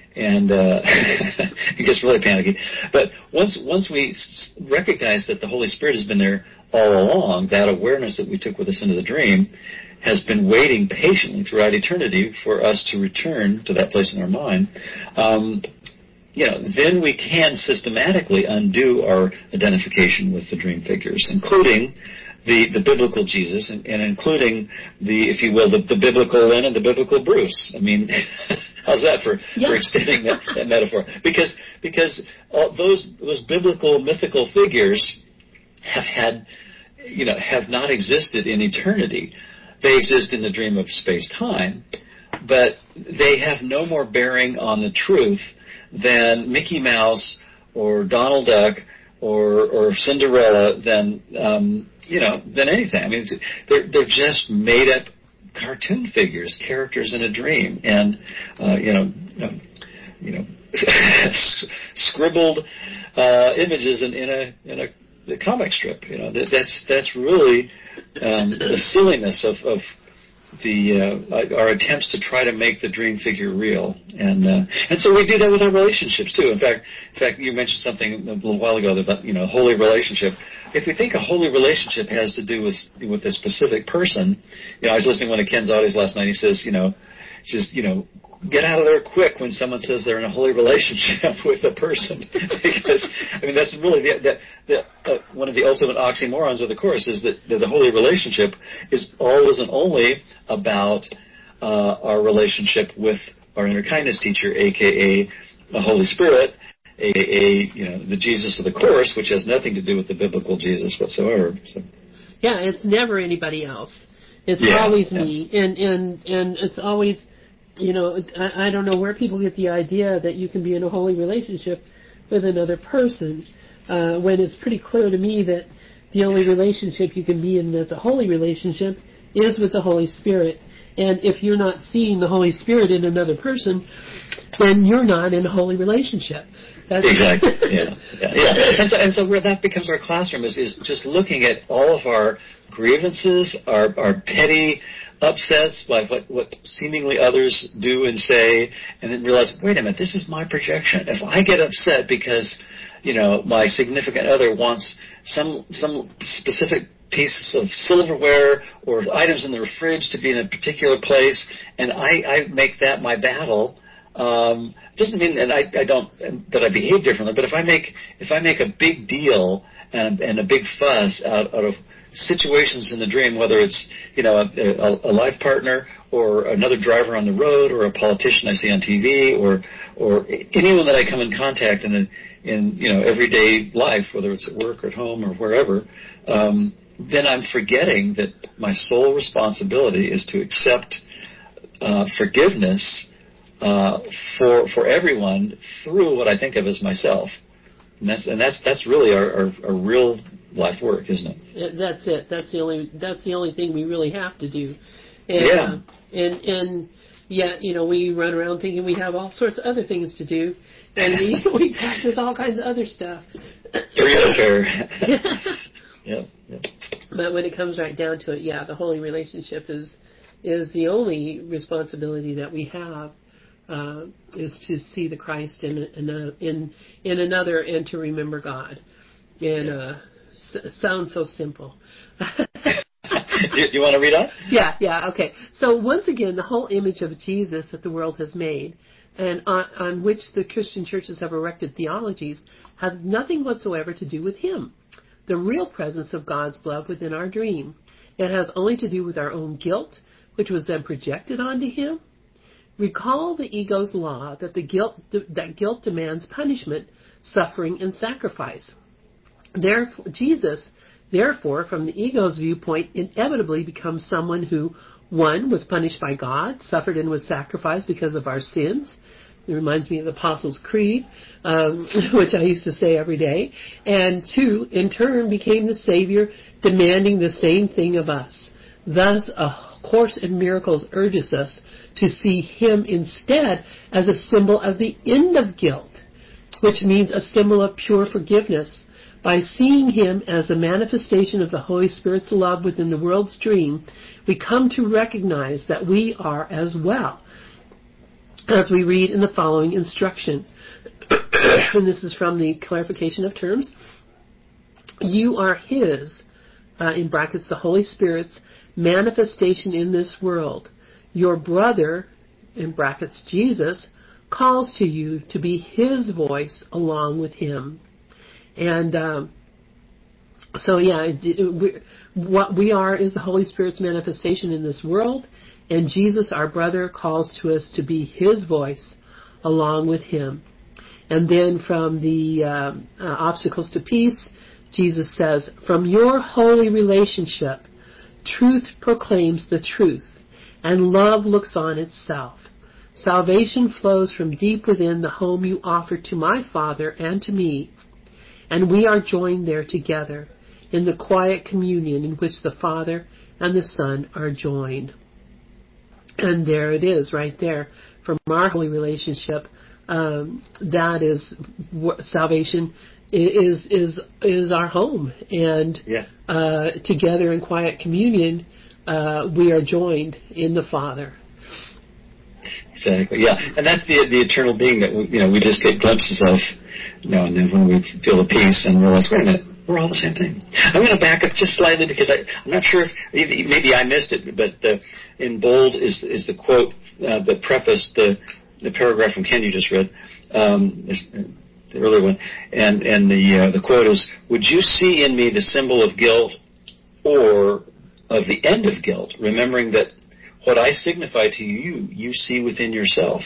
Speaker 2: and uh, it gets really panicky. But once once we recognize that the Holy Spirit has been there all along, that awareness that we took with us into the dream has been waiting patiently throughout eternity for us to return to that place in our mind. Um, you know, then we can systematically undo our identification with the dream figures, including the, the biblical Jesus, and, and including the, if you will, the, the biblical Lynn and the biblical Bruce. I mean, how's that for,
Speaker 1: yeah.
Speaker 2: for extending that, that metaphor? Because because all those those biblical mythical figures have had, you know, have not existed in eternity. They exist in the dream of space-time, but they have no more bearing on the truth than Mickey Mouse or Donald Duck or, or Cinderella than um, you know than anything. I mean, they're they're just made-up cartoon figures, characters in a dream, and uh, you know you know scribbled uh, images in, in a in a the comic strip. You know, that, that's that's really um, the silliness of, of the uh, our attempts to try to make the dream figure real, and uh, and so we do that with our relationships too. In fact, in fact, you mentioned something a little while ago about you know holy relationship. If we think a holy relationship has to do with with a specific person, you know, I was listening to one of Ken's audios last night. He says, you know, just you know. Get out of there quick when someone says they're in a holy relationship with a person, because I mean that's really the, the, the, uh, one of the ultimate oxymorons of the Course is that the, the holy relationship is always and only about uh, our relationship with our inner kindness teacher, aka the Holy Spirit, aka you know the Jesus of the Course, which has nothing to do with the biblical Jesus whatsoever. So.
Speaker 1: Yeah, it's never anybody else. It's
Speaker 2: yeah,
Speaker 1: always
Speaker 2: yeah.
Speaker 1: me, and and and it's always. You know, I, I don't know where people get the idea that you can be in a holy relationship with another person, uh, when it's pretty clear to me that the only relationship you can be in that's a holy relationship is with the Holy Spirit. And if you're not seeing the Holy Spirit in another person, then you're not in a holy relationship. That's
Speaker 2: exactly. Yeah. Yeah. yeah. And so, and so where that becomes our classroom is, is just looking at all of our grievances, our, our petty upsets by what, what seemingly others do and say, and then realize, wait a minute, this is my projection. If I get upset because, you know, my significant other wants some some specific pieces of silverware or items in the fridge to be in a particular place, and I, I make that my battle. Um, doesn't mean that I, I don't that I behave differently, but if I make if I make a big deal and, and a big fuss out, out of situations in the dream, whether it's you know a, a life partner or another driver on the road or a politician I see on T V or or anyone that I come in contact in the, in you know everyday life, whether it's at work or at home or wherever, um, then I'm forgetting that my sole responsibility is to accept uh, forgiveness uh, for for everyone through what I think of as myself, and that's and that's that's really our, our, our real life work, isn't it?
Speaker 1: That's it. That's the only. That's the only thing we really have to do. And,
Speaker 2: yeah.
Speaker 1: Uh, and and yeah, you know, we run around thinking we have all sorts of other things to do, and we we practice all kinds of other stuff.
Speaker 2: Repair. yeah. Yeah.
Speaker 1: But when it comes right down to it, yeah, the holy relationship is is the only responsibility that we have. Uh, is to see the Christ in in, in in another and to remember God. And uh, s- sounds so simple.
Speaker 2: do, do you want to read on?
Speaker 1: Yeah, yeah, okay. So once again, the whole image of Jesus that the world has made and on, on which the Christian churches have erected theologies has nothing whatsoever to do with him. The real presence of God's love within our dream. It has only to do with our own guilt, which was then projected onto him. Recall the ego's law that the guilt that guilt demands punishment, suffering, and sacrifice. Therefore, Jesus, therefore, from the ego's viewpoint, inevitably becomes someone who, one, was punished by God, suffered and was sacrificed because of our sins. It reminds me of the Apostles' Creed, um, which I used to say every day. And two, in turn, became the Savior, demanding the same thing of us. Thus, a Course in Miracles urges us to see him instead as a symbol of the end of guilt, which means a symbol of pure forgiveness. By seeing him as a manifestation of the Holy Spirit's love within the world's dream, we come to recognize that we are as well. as we read in the following instruction. And this is from the clarification of terms. You are His, uh, in brackets, the Holy Spirit's manifestation in this world. Your brother, in brackets, Jesus, calls to you to be His voice along with Him. And um, so, yeah, it, it, we, what we are is the Holy Spirit's manifestation in this world, and Jesus, our brother, calls to us to be His voice along with Him. And then from the uh, uh, Obstacles to Peace, Jesus says, from your holy relationship, truth proclaims the truth, and love looks on itself. Salvation flows from deep within the home you offer to my Father and to me, and we are joined there together in the quiet communion in which the Father and the Son are joined. And there it is, right there, from our holy relationship. Um, that is what salvation is is is our home, and
Speaker 2: yeah.
Speaker 1: uh, together in quiet communion, uh, we are joined in the Father.
Speaker 2: Exactly. Yeah, and that's the the eternal being that we, you know we just get glimpses of, you know, and then when we feel the peace and realize, wait a minute, we're all the same thing. I'm going to back up just slightly because I, I'm not sure if maybe I missed it, but uh, in bold is is the quote uh, that prefaced the. the paragraph from Ken you just read, um, the earlier one, and and the uh, the quote is, "Would you see in me the symbol of guilt, or of the end of guilt, remembering that what I signify to you, you see within yourself."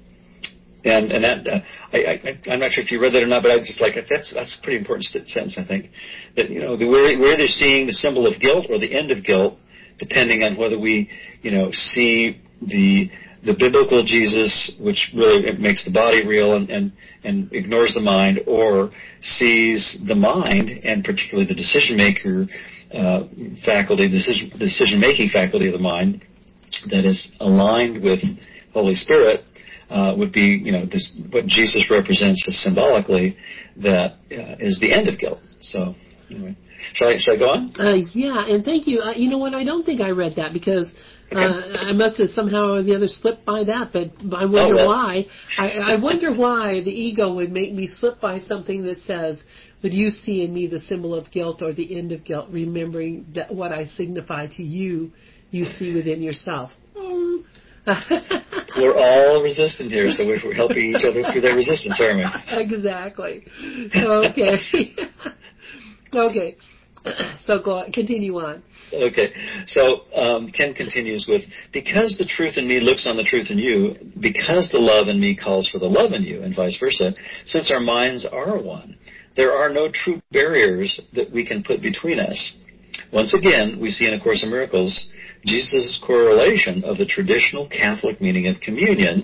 Speaker 2: And and that uh, I, I I'm not sure if you read that or not, but I just like that's that's a pretty important sentence. I think that you know the, we're we're either seeing the symbol of guilt or the end of guilt, depending on whether we you know see the the biblical Jesus, which really makes the body real and, and, and ignores the mind, or sees the mind, and particularly the decision-maker uh, faculty, decision, decision-making faculty of the mind that is aligned with Holy Spirit, uh, would be, you know, this, what Jesus represents as symbolically, that uh, is the end of guilt. So, anyway. Shall I, shall I go on?
Speaker 1: Uh, yeah, and thank you. Uh, you know what? I don't think I read that because uh, I must have somehow or the other slipped by that, but I wonder
Speaker 2: oh, well.
Speaker 1: why. I, I wonder why the ego would make me slip by something that says, would you see in me the symbol of guilt or the end of guilt, remembering that what I signify to you, you see within yourself. Mm.
Speaker 2: We're all resistant here, so we're helping each other through that resistance, aren't we?
Speaker 1: Exactly. Okay. Okay. So go on, continue on.
Speaker 2: Okay. So um, Ken continues with, because the truth in me looks on the truth in you, because the love in me calls for the love in you, and vice versa, since our minds are one, there are no true barriers that we can put between us. Once again, we see in A Course in Miracles Jesus' correlation of the traditional Catholic meaning of communion,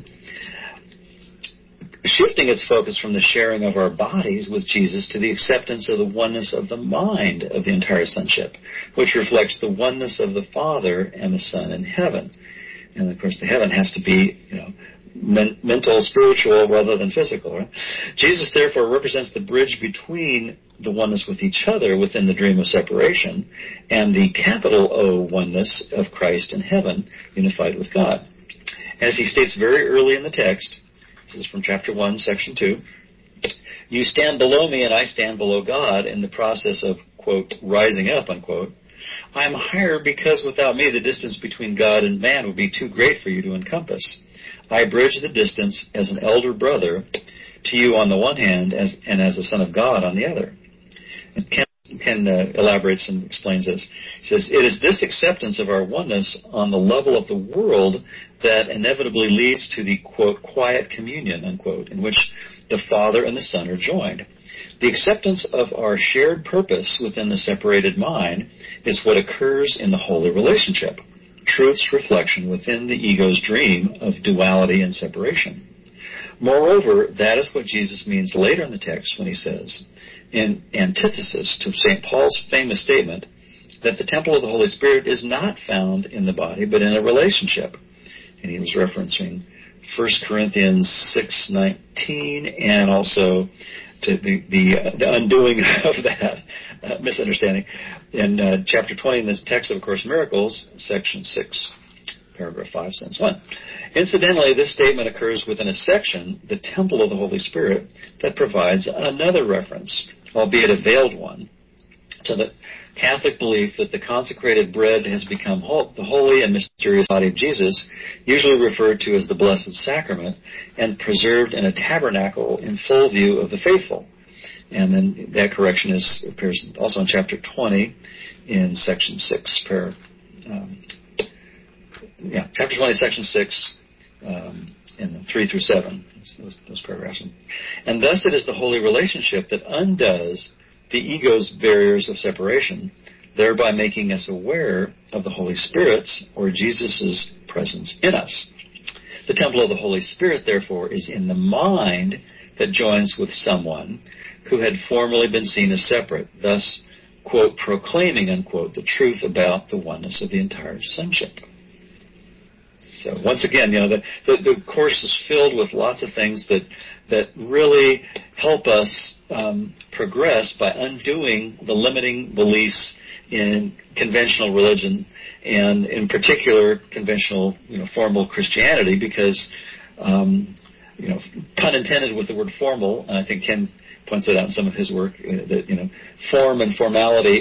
Speaker 2: shifting its focus from the sharing of our bodies with Jesus to the acceptance of the oneness of the mind of the entire sonship, which reflects the oneness of the Father and the Son in heaven. And of course, the heaven has to be, you know, men- mental, spiritual, rather than physical. Right? Jesus, therefore, represents the bridge between the oneness with each other within the dream of separation and the capital O oneness of Christ in heaven, unified with God. As he states very early in the text, this is from chapter one, section two. You stand below me and I stand below God in the process of, quote, rising up, unquote. I am higher because without me the distance between God and man would be too great for you to encompass. I bridge the distance as an elder brother to you on the one hand as, and as a son of God on the other. And Ken, Ken uh, elaborates and explains this. He says, it is this acceptance of our oneness on the level of the world that inevitably leads to the, quote, quiet communion, unquote, in which the Father and the Son are joined. The acceptance of our shared purpose within the separated mind is what occurs in the holy relationship, truth's reflection within the ego's dream of duality and separation. Moreover, that is what Jesus means later in the text when he says, in antithesis to Saint Paul's famous statement, that the temple of the Holy Spirit is not found in the body, but in a relationship. And he was referencing First Corinthians six nineteen and also to the, the, uh, the undoing of that uh, misunderstanding in uh, chapter twenty in this text of A Course in Miracles, section six. paragraph five, sentence one. Incidentally, this statement occurs within a section, the temple of the Holy Spirit, that provides another reference, albeit a veiled one, to the Catholic belief that the consecrated bread has become the holy and mysterious body of Jesus, usually referred to as the Blessed Sacrament, and preserved in a tabernacle in full view of the faithful. And then that correction is appears also in chapter twenty in section six. Per, um, yeah, chapter twenty, section six, um, in three through seven, those, those paragraphs. And thus it is the holy relationship that undoes the ego's barriers of separation, thereby making us aware of the Holy Spirit's or Jesus' presence in us. The temple of the Holy Spirit, therefore, is in the mind that joins with someone who had formerly been seen as separate, thus, quote, proclaiming, unquote, the truth about the oneness of the entire sonship. So once again, you know, the, the, the course is filled with lots of things that that really help us um, progress by undoing the limiting beliefs in conventional religion, and in particular conventional, you know, formal Christianity, because, um, you know, pun intended with the word formal, and I think Ken points it out in some of his work, uh, that, you know, form and formality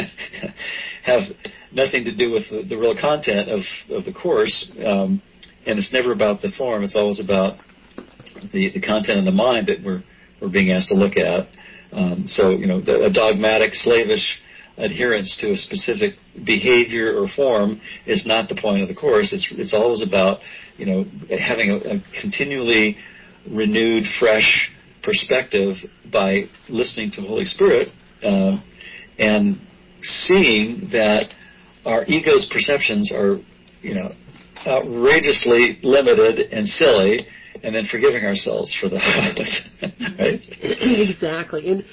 Speaker 2: have nothing to do with the, the real content of, of the course, um, and it's never about the form, it's always about the, the content of the mind that we're we're being asked to look at. Um, so, you know, the, a dogmatic, slavish adherence to a specific behavior or form is not the point of the course. It's it's always about, you know, having a, a continually renewed, fresh perspective by listening to the Holy Spirit uh, and seeing that our ego's perceptions are, you know, outrageously limited and silly, and then forgiving ourselves for that. Right?
Speaker 1: Exactly. And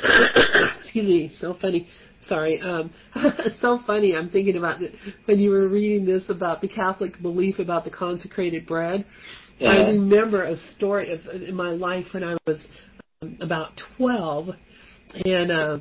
Speaker 1: excuse me, so funny. Sorry. Um, so funny. I'm thinking about it, when you were reading this about the Catholic belief about the consecrated bread. Uh, I remember a story of, in my life when I was um, about twelve, and uh,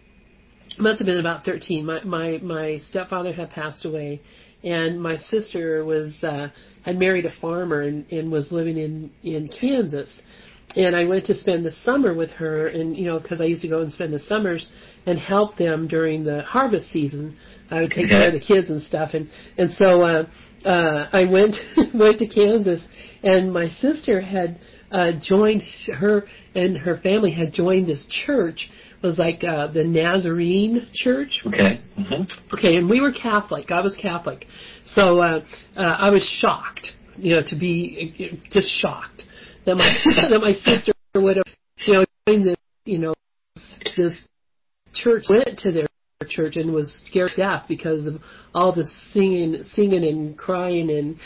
Speaker 1: must have been about thirteen. My my my stepfather had passed away, and my sister was uh, had married a farmer and, and was living in in Kansas. And I went to spend the summer with her, and, you know, because I used to go and spend the summers and help them during the harvest season. I would take care of the kids and stuff, and and so uh, uh, I went went to Kansas, and my sister had uh, joined her and her family had joined this church. It was like uh, the Nazarene Church.
Speaker 2: Okay. Mm-hmm.
Speaker 1: Okay, and we were Catholic. I was Catholic, so uh, uh, I was shocked, you know, to be just shocked that my that my sister would have, you know, joined this, you know, this church, went to their church and was scared to death because of all the singing, singing and crying and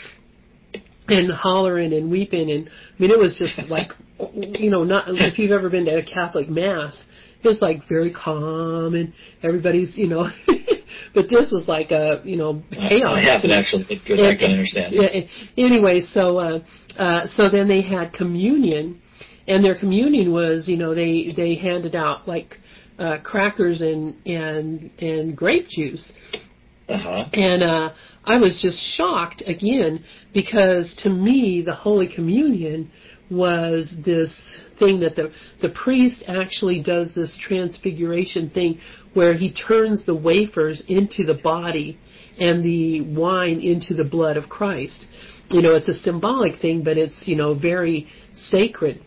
Speaker 1: and hollering and weeping, and I mean it was just like, you know, not if you've ever been to a Catholic mass, it's like very calm and everybody's, you know. But this was like a, you know, chaos.
Speaker 2: I haven't actually, but good, I can understand.
Speaker 1: Yeah. Anyway, so uh, uh, so then they had communion, and their communion was, you know, they they handed out like uh, crackers and and and grape juice.
Speaker 2: Uh-huh.
Speaker 1: And uh, I was just shocked again because to me the Holy Communion was this thing that the the priest actually does this transfiguration thing where he turns the wafers into the body and the wine into the blood of Christ. You know, it's a symbolic thing, but it's, you know, very sacred.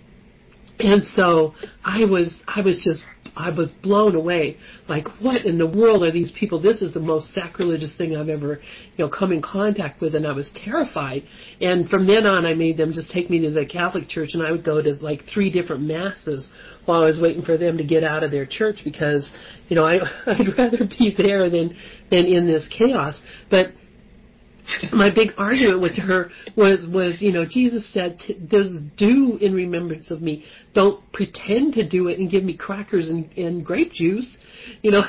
Speaker 1: And so I was I was just I was blown away. Like, what in the world are these people? This is the most sacrilegious thing I've ever, you know, come in contact with, and I was terrified. And from then on, I made them just take me to the Catholic church, and I would go to like three different masses while I was waiting for them to get out of their church because, you know, I, I'd rather be there than than in this chaos. But my big argument with her was, was you know, Jesus said, "Does do in remembrance of me. Don't pretend to do it and give me crackers and, and grape juice." You know,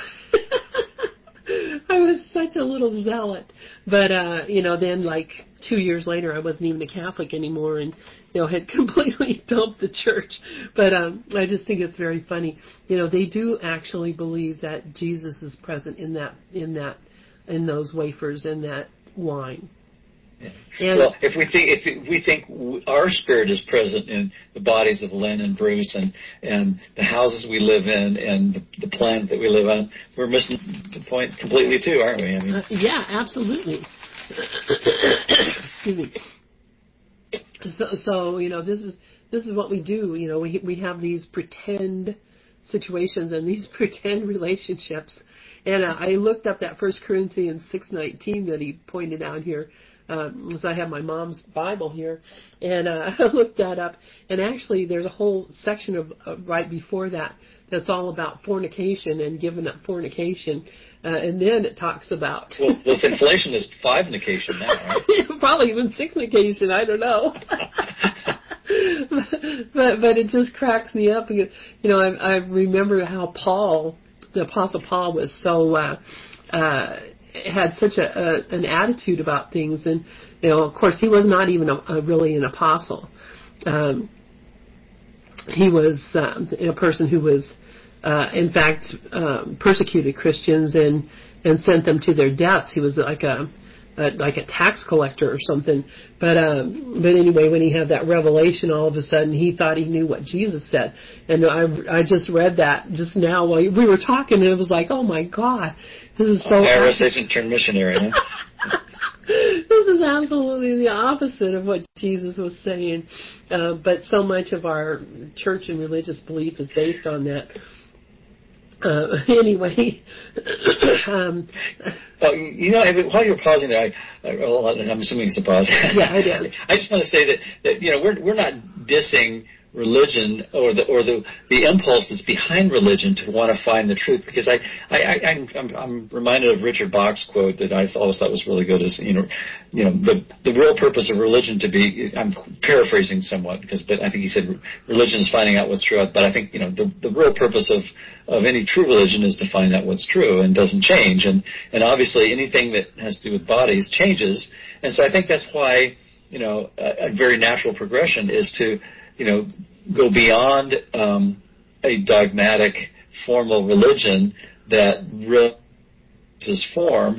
Speaker 1: I was such a little zealot. But, uh, you know, then like two years later, I wasn't even a Catholic anymore and, you know, had completely dumped the church. But um, I just think it's very funny. You know, they do actually believe that Jesus is present in that, in that, in those wafers and that wine. And
Speaker 2: well, if we think if we think our spirit is present in the bodies of Lynn and Bruce and and the houses we live in and the, the planet that we live on, we're missing the point completely too, aren't we? I mean,
Speaker 1: uh, yeah, absolutely. Excuse me. So, so you know, this is this is what we do. You know, we we have these pretend situations and these pretend relationships. And uh, I looked up that First Corinthians six nineteen that he pointed out here. Um, so I have my mom's Bible here, and uh, I looked that up. And actually, there's a whole section of uh, right before that that's all about fornication and giving up fornication. Uh, and then it talks about
Speaker 2: well, well, if inflation is five nication now, right?
Speaker 1: Probably even six nication. I don't know. but but it just cracks me up because you know I, I remember how Paul, the Apostle Paul, was so. Uh, uh, had such a, a an attitude about things, and you know, of course, he was not even a, a really an apostle. Um, he was um, a person who was, uh, in fact, um, persecuted Christians and and sent them to their deaths. He was like a, a like a tax collector or something. But um, but anyway, when he had that revelation, all of a sudden he thought he knew what Jesus said. And I I just read that just now while we were talking, and it was like, oh my God. This is so.
Speaker 2: Harris agent turned missionary. Huh?
Speaker 1: This is absolutely the opposite of what Jesus was saying, uh, but so much of our church and religious belief is based on that. Uh, anyway, um,
Speaker 2: oh, you know, while you're pausing there, I, I, well, I'm assuming it's a pause.
Speaker 1: Yeah, it is.
Speaker 2: I just want to say that, that you know we're we're not dissing religion or the or the the impulse that's behind religion to want to find the truth, because I I, I I'm, I'm I'm reminded of Richard Bach's quote that I always thought was really good. Is you know you know the the real purpose of religion to be, I'm paraphrasing somewhat because but I think he said religion is finding out what's true, but I think you know the the real purpose of of any true religion is to find out what's true and doesn't change, and and obviously anything that has to do with bodies changes, and so I think that's why you know a, a very natural progression is to you know, go beyond um, a dogmatic, formal religion that realizes form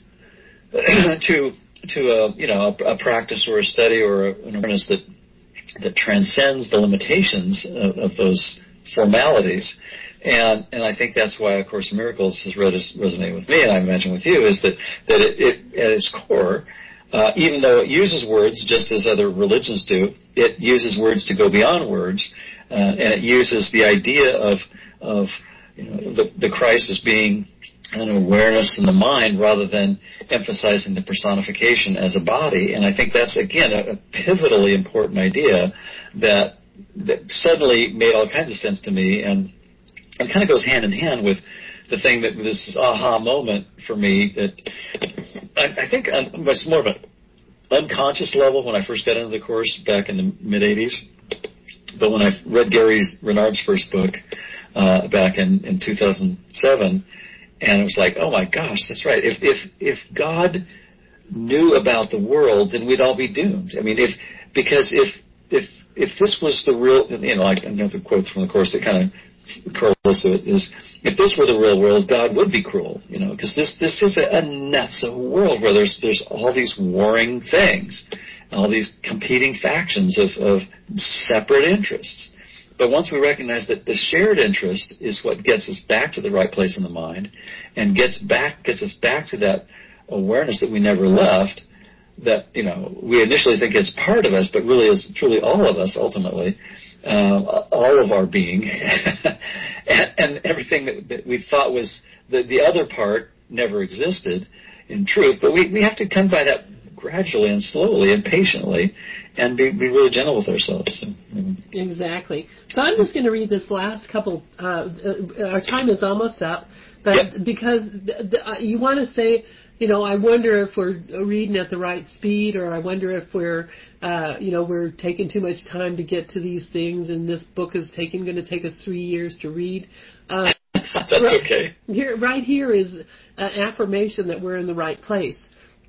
Speaker 2: to to a you know a, a practice or a study or a, an awareness that that transcends the limitations of, of those formalities. And and I think that's why A Course in Miracles has res- resonated with me, and I imagine with you, is that that it, it at its core. Uh, even though it uses words just as other religions do, it uses words to go beyond words, uh, and it uses the idea of of you know, the, the Christ as being an awareness in the mind rather than emphasizing the personification as a body. And I think that's again a, a pivotally important idea that that suddenly made all kinds of sense to me, and and kind of goes hand in hand with the thing that this aha moment for me that I, I think on much more of an unconscious level when I first got into the Course back in the mid eighties. But when I read Gary Renard's first book uh, back in, in two thousand seven, and it was like, oh my gosh, that's right. If if if God knew about the world, then we'd all be doomed. I mean, if because if if if this was the real, you know, like another quote from the Course that kind of correlates to it is, if this were the real world, God would be cruel, you know, because this this is a, a nuts of a world where there's there's all these warring things, all these competing factions of, of separate interests. But once we recognize that the shared interest is what gets us back to the right place in the mind, and gets back gets us back to that awareness that we never left, that you know we initially think is part of us, but really is truly all of us ultimately. Um, all of our being, and, and everything that, that we thought was the, the other part never existed in truth. But we, we have to come by that gradually and slowly and patiently, and be, be really gentle with ourselves. So, you know.
Speaker 1: Exactly. So I'm just going to read this last couple. Uh, our time is almost up, but yep. because th- th- uh, you want to say, you know, I wonder if we're reading at the right speed, or I wonder if we're, uh, you know, we're taking too much time to get to these things, and this book is taking going to take us three years to read. Uh,
Speaker 2: That's
Speaker 1: right,
Speaker 2: okay.
Speaker 1: Here, right here is an affirmation that we're in the right place.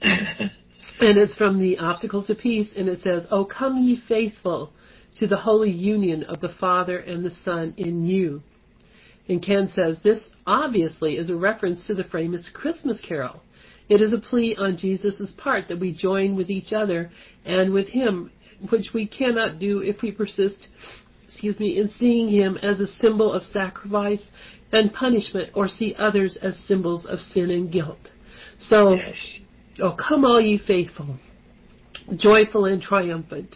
Speaker 1: And it's from the Obstacles to Peace, and it says, "Oh, come ye faithful to the holy union of the Father and the Son in you." And Ken says, this obviously is a reference to the famous Christmas carol, It is a plea on Jesus' part that we join with each other and with him, which we cannot do if we persist, excuse me, in seeing him as a symbol of sacrifice and punishment, or see others as symbols of sin and guilt. So,
Speaker 2: yes.
Speaker 1: Oh, come all ye faithful, joyful and triumphant.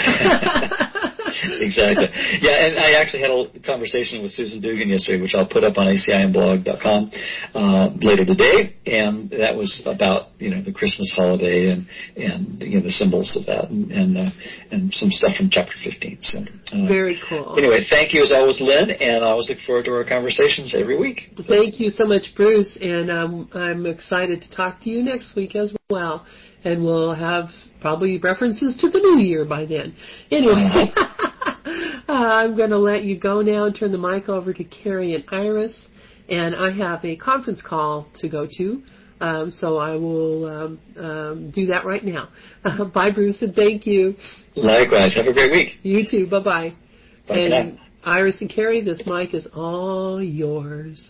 Speaker 2: Exactly. Yeah, and I actually had a conversation with Susan Dugan yesterday, which I'll put up on A C I M blog dot com uh, later today, and that was about, you know, the Christmas holiday and, and you know, the symbols of that, and and, uh, and some stuff from chapter fifteen. So uh,
Speaker 1: very cool.
Speaker 2: Anyway, thank you as always, Lynn, and I always look forward to our conversations every week.
Speaker 1: So. Thank you so much, Bruce, and um, I'm excited to talk to you next week as well, and we'll have probably references to the new year by then. Anyway. Uh, I'm going to let you go now and turn the mic over to Carrie and Iris. And I have a conference call to go to, um, so I will um, um, do that right now. Uh, bye, Bruce, and thank you.
Speaker 2: Likewise. Have a great week.
Speaker 1: You too. Bye-bye.
Speaker 2: Bye
Speaker 1: and
Speaker 2: for now.
Speaker 1: Iris and Carrie, this mic is all yours.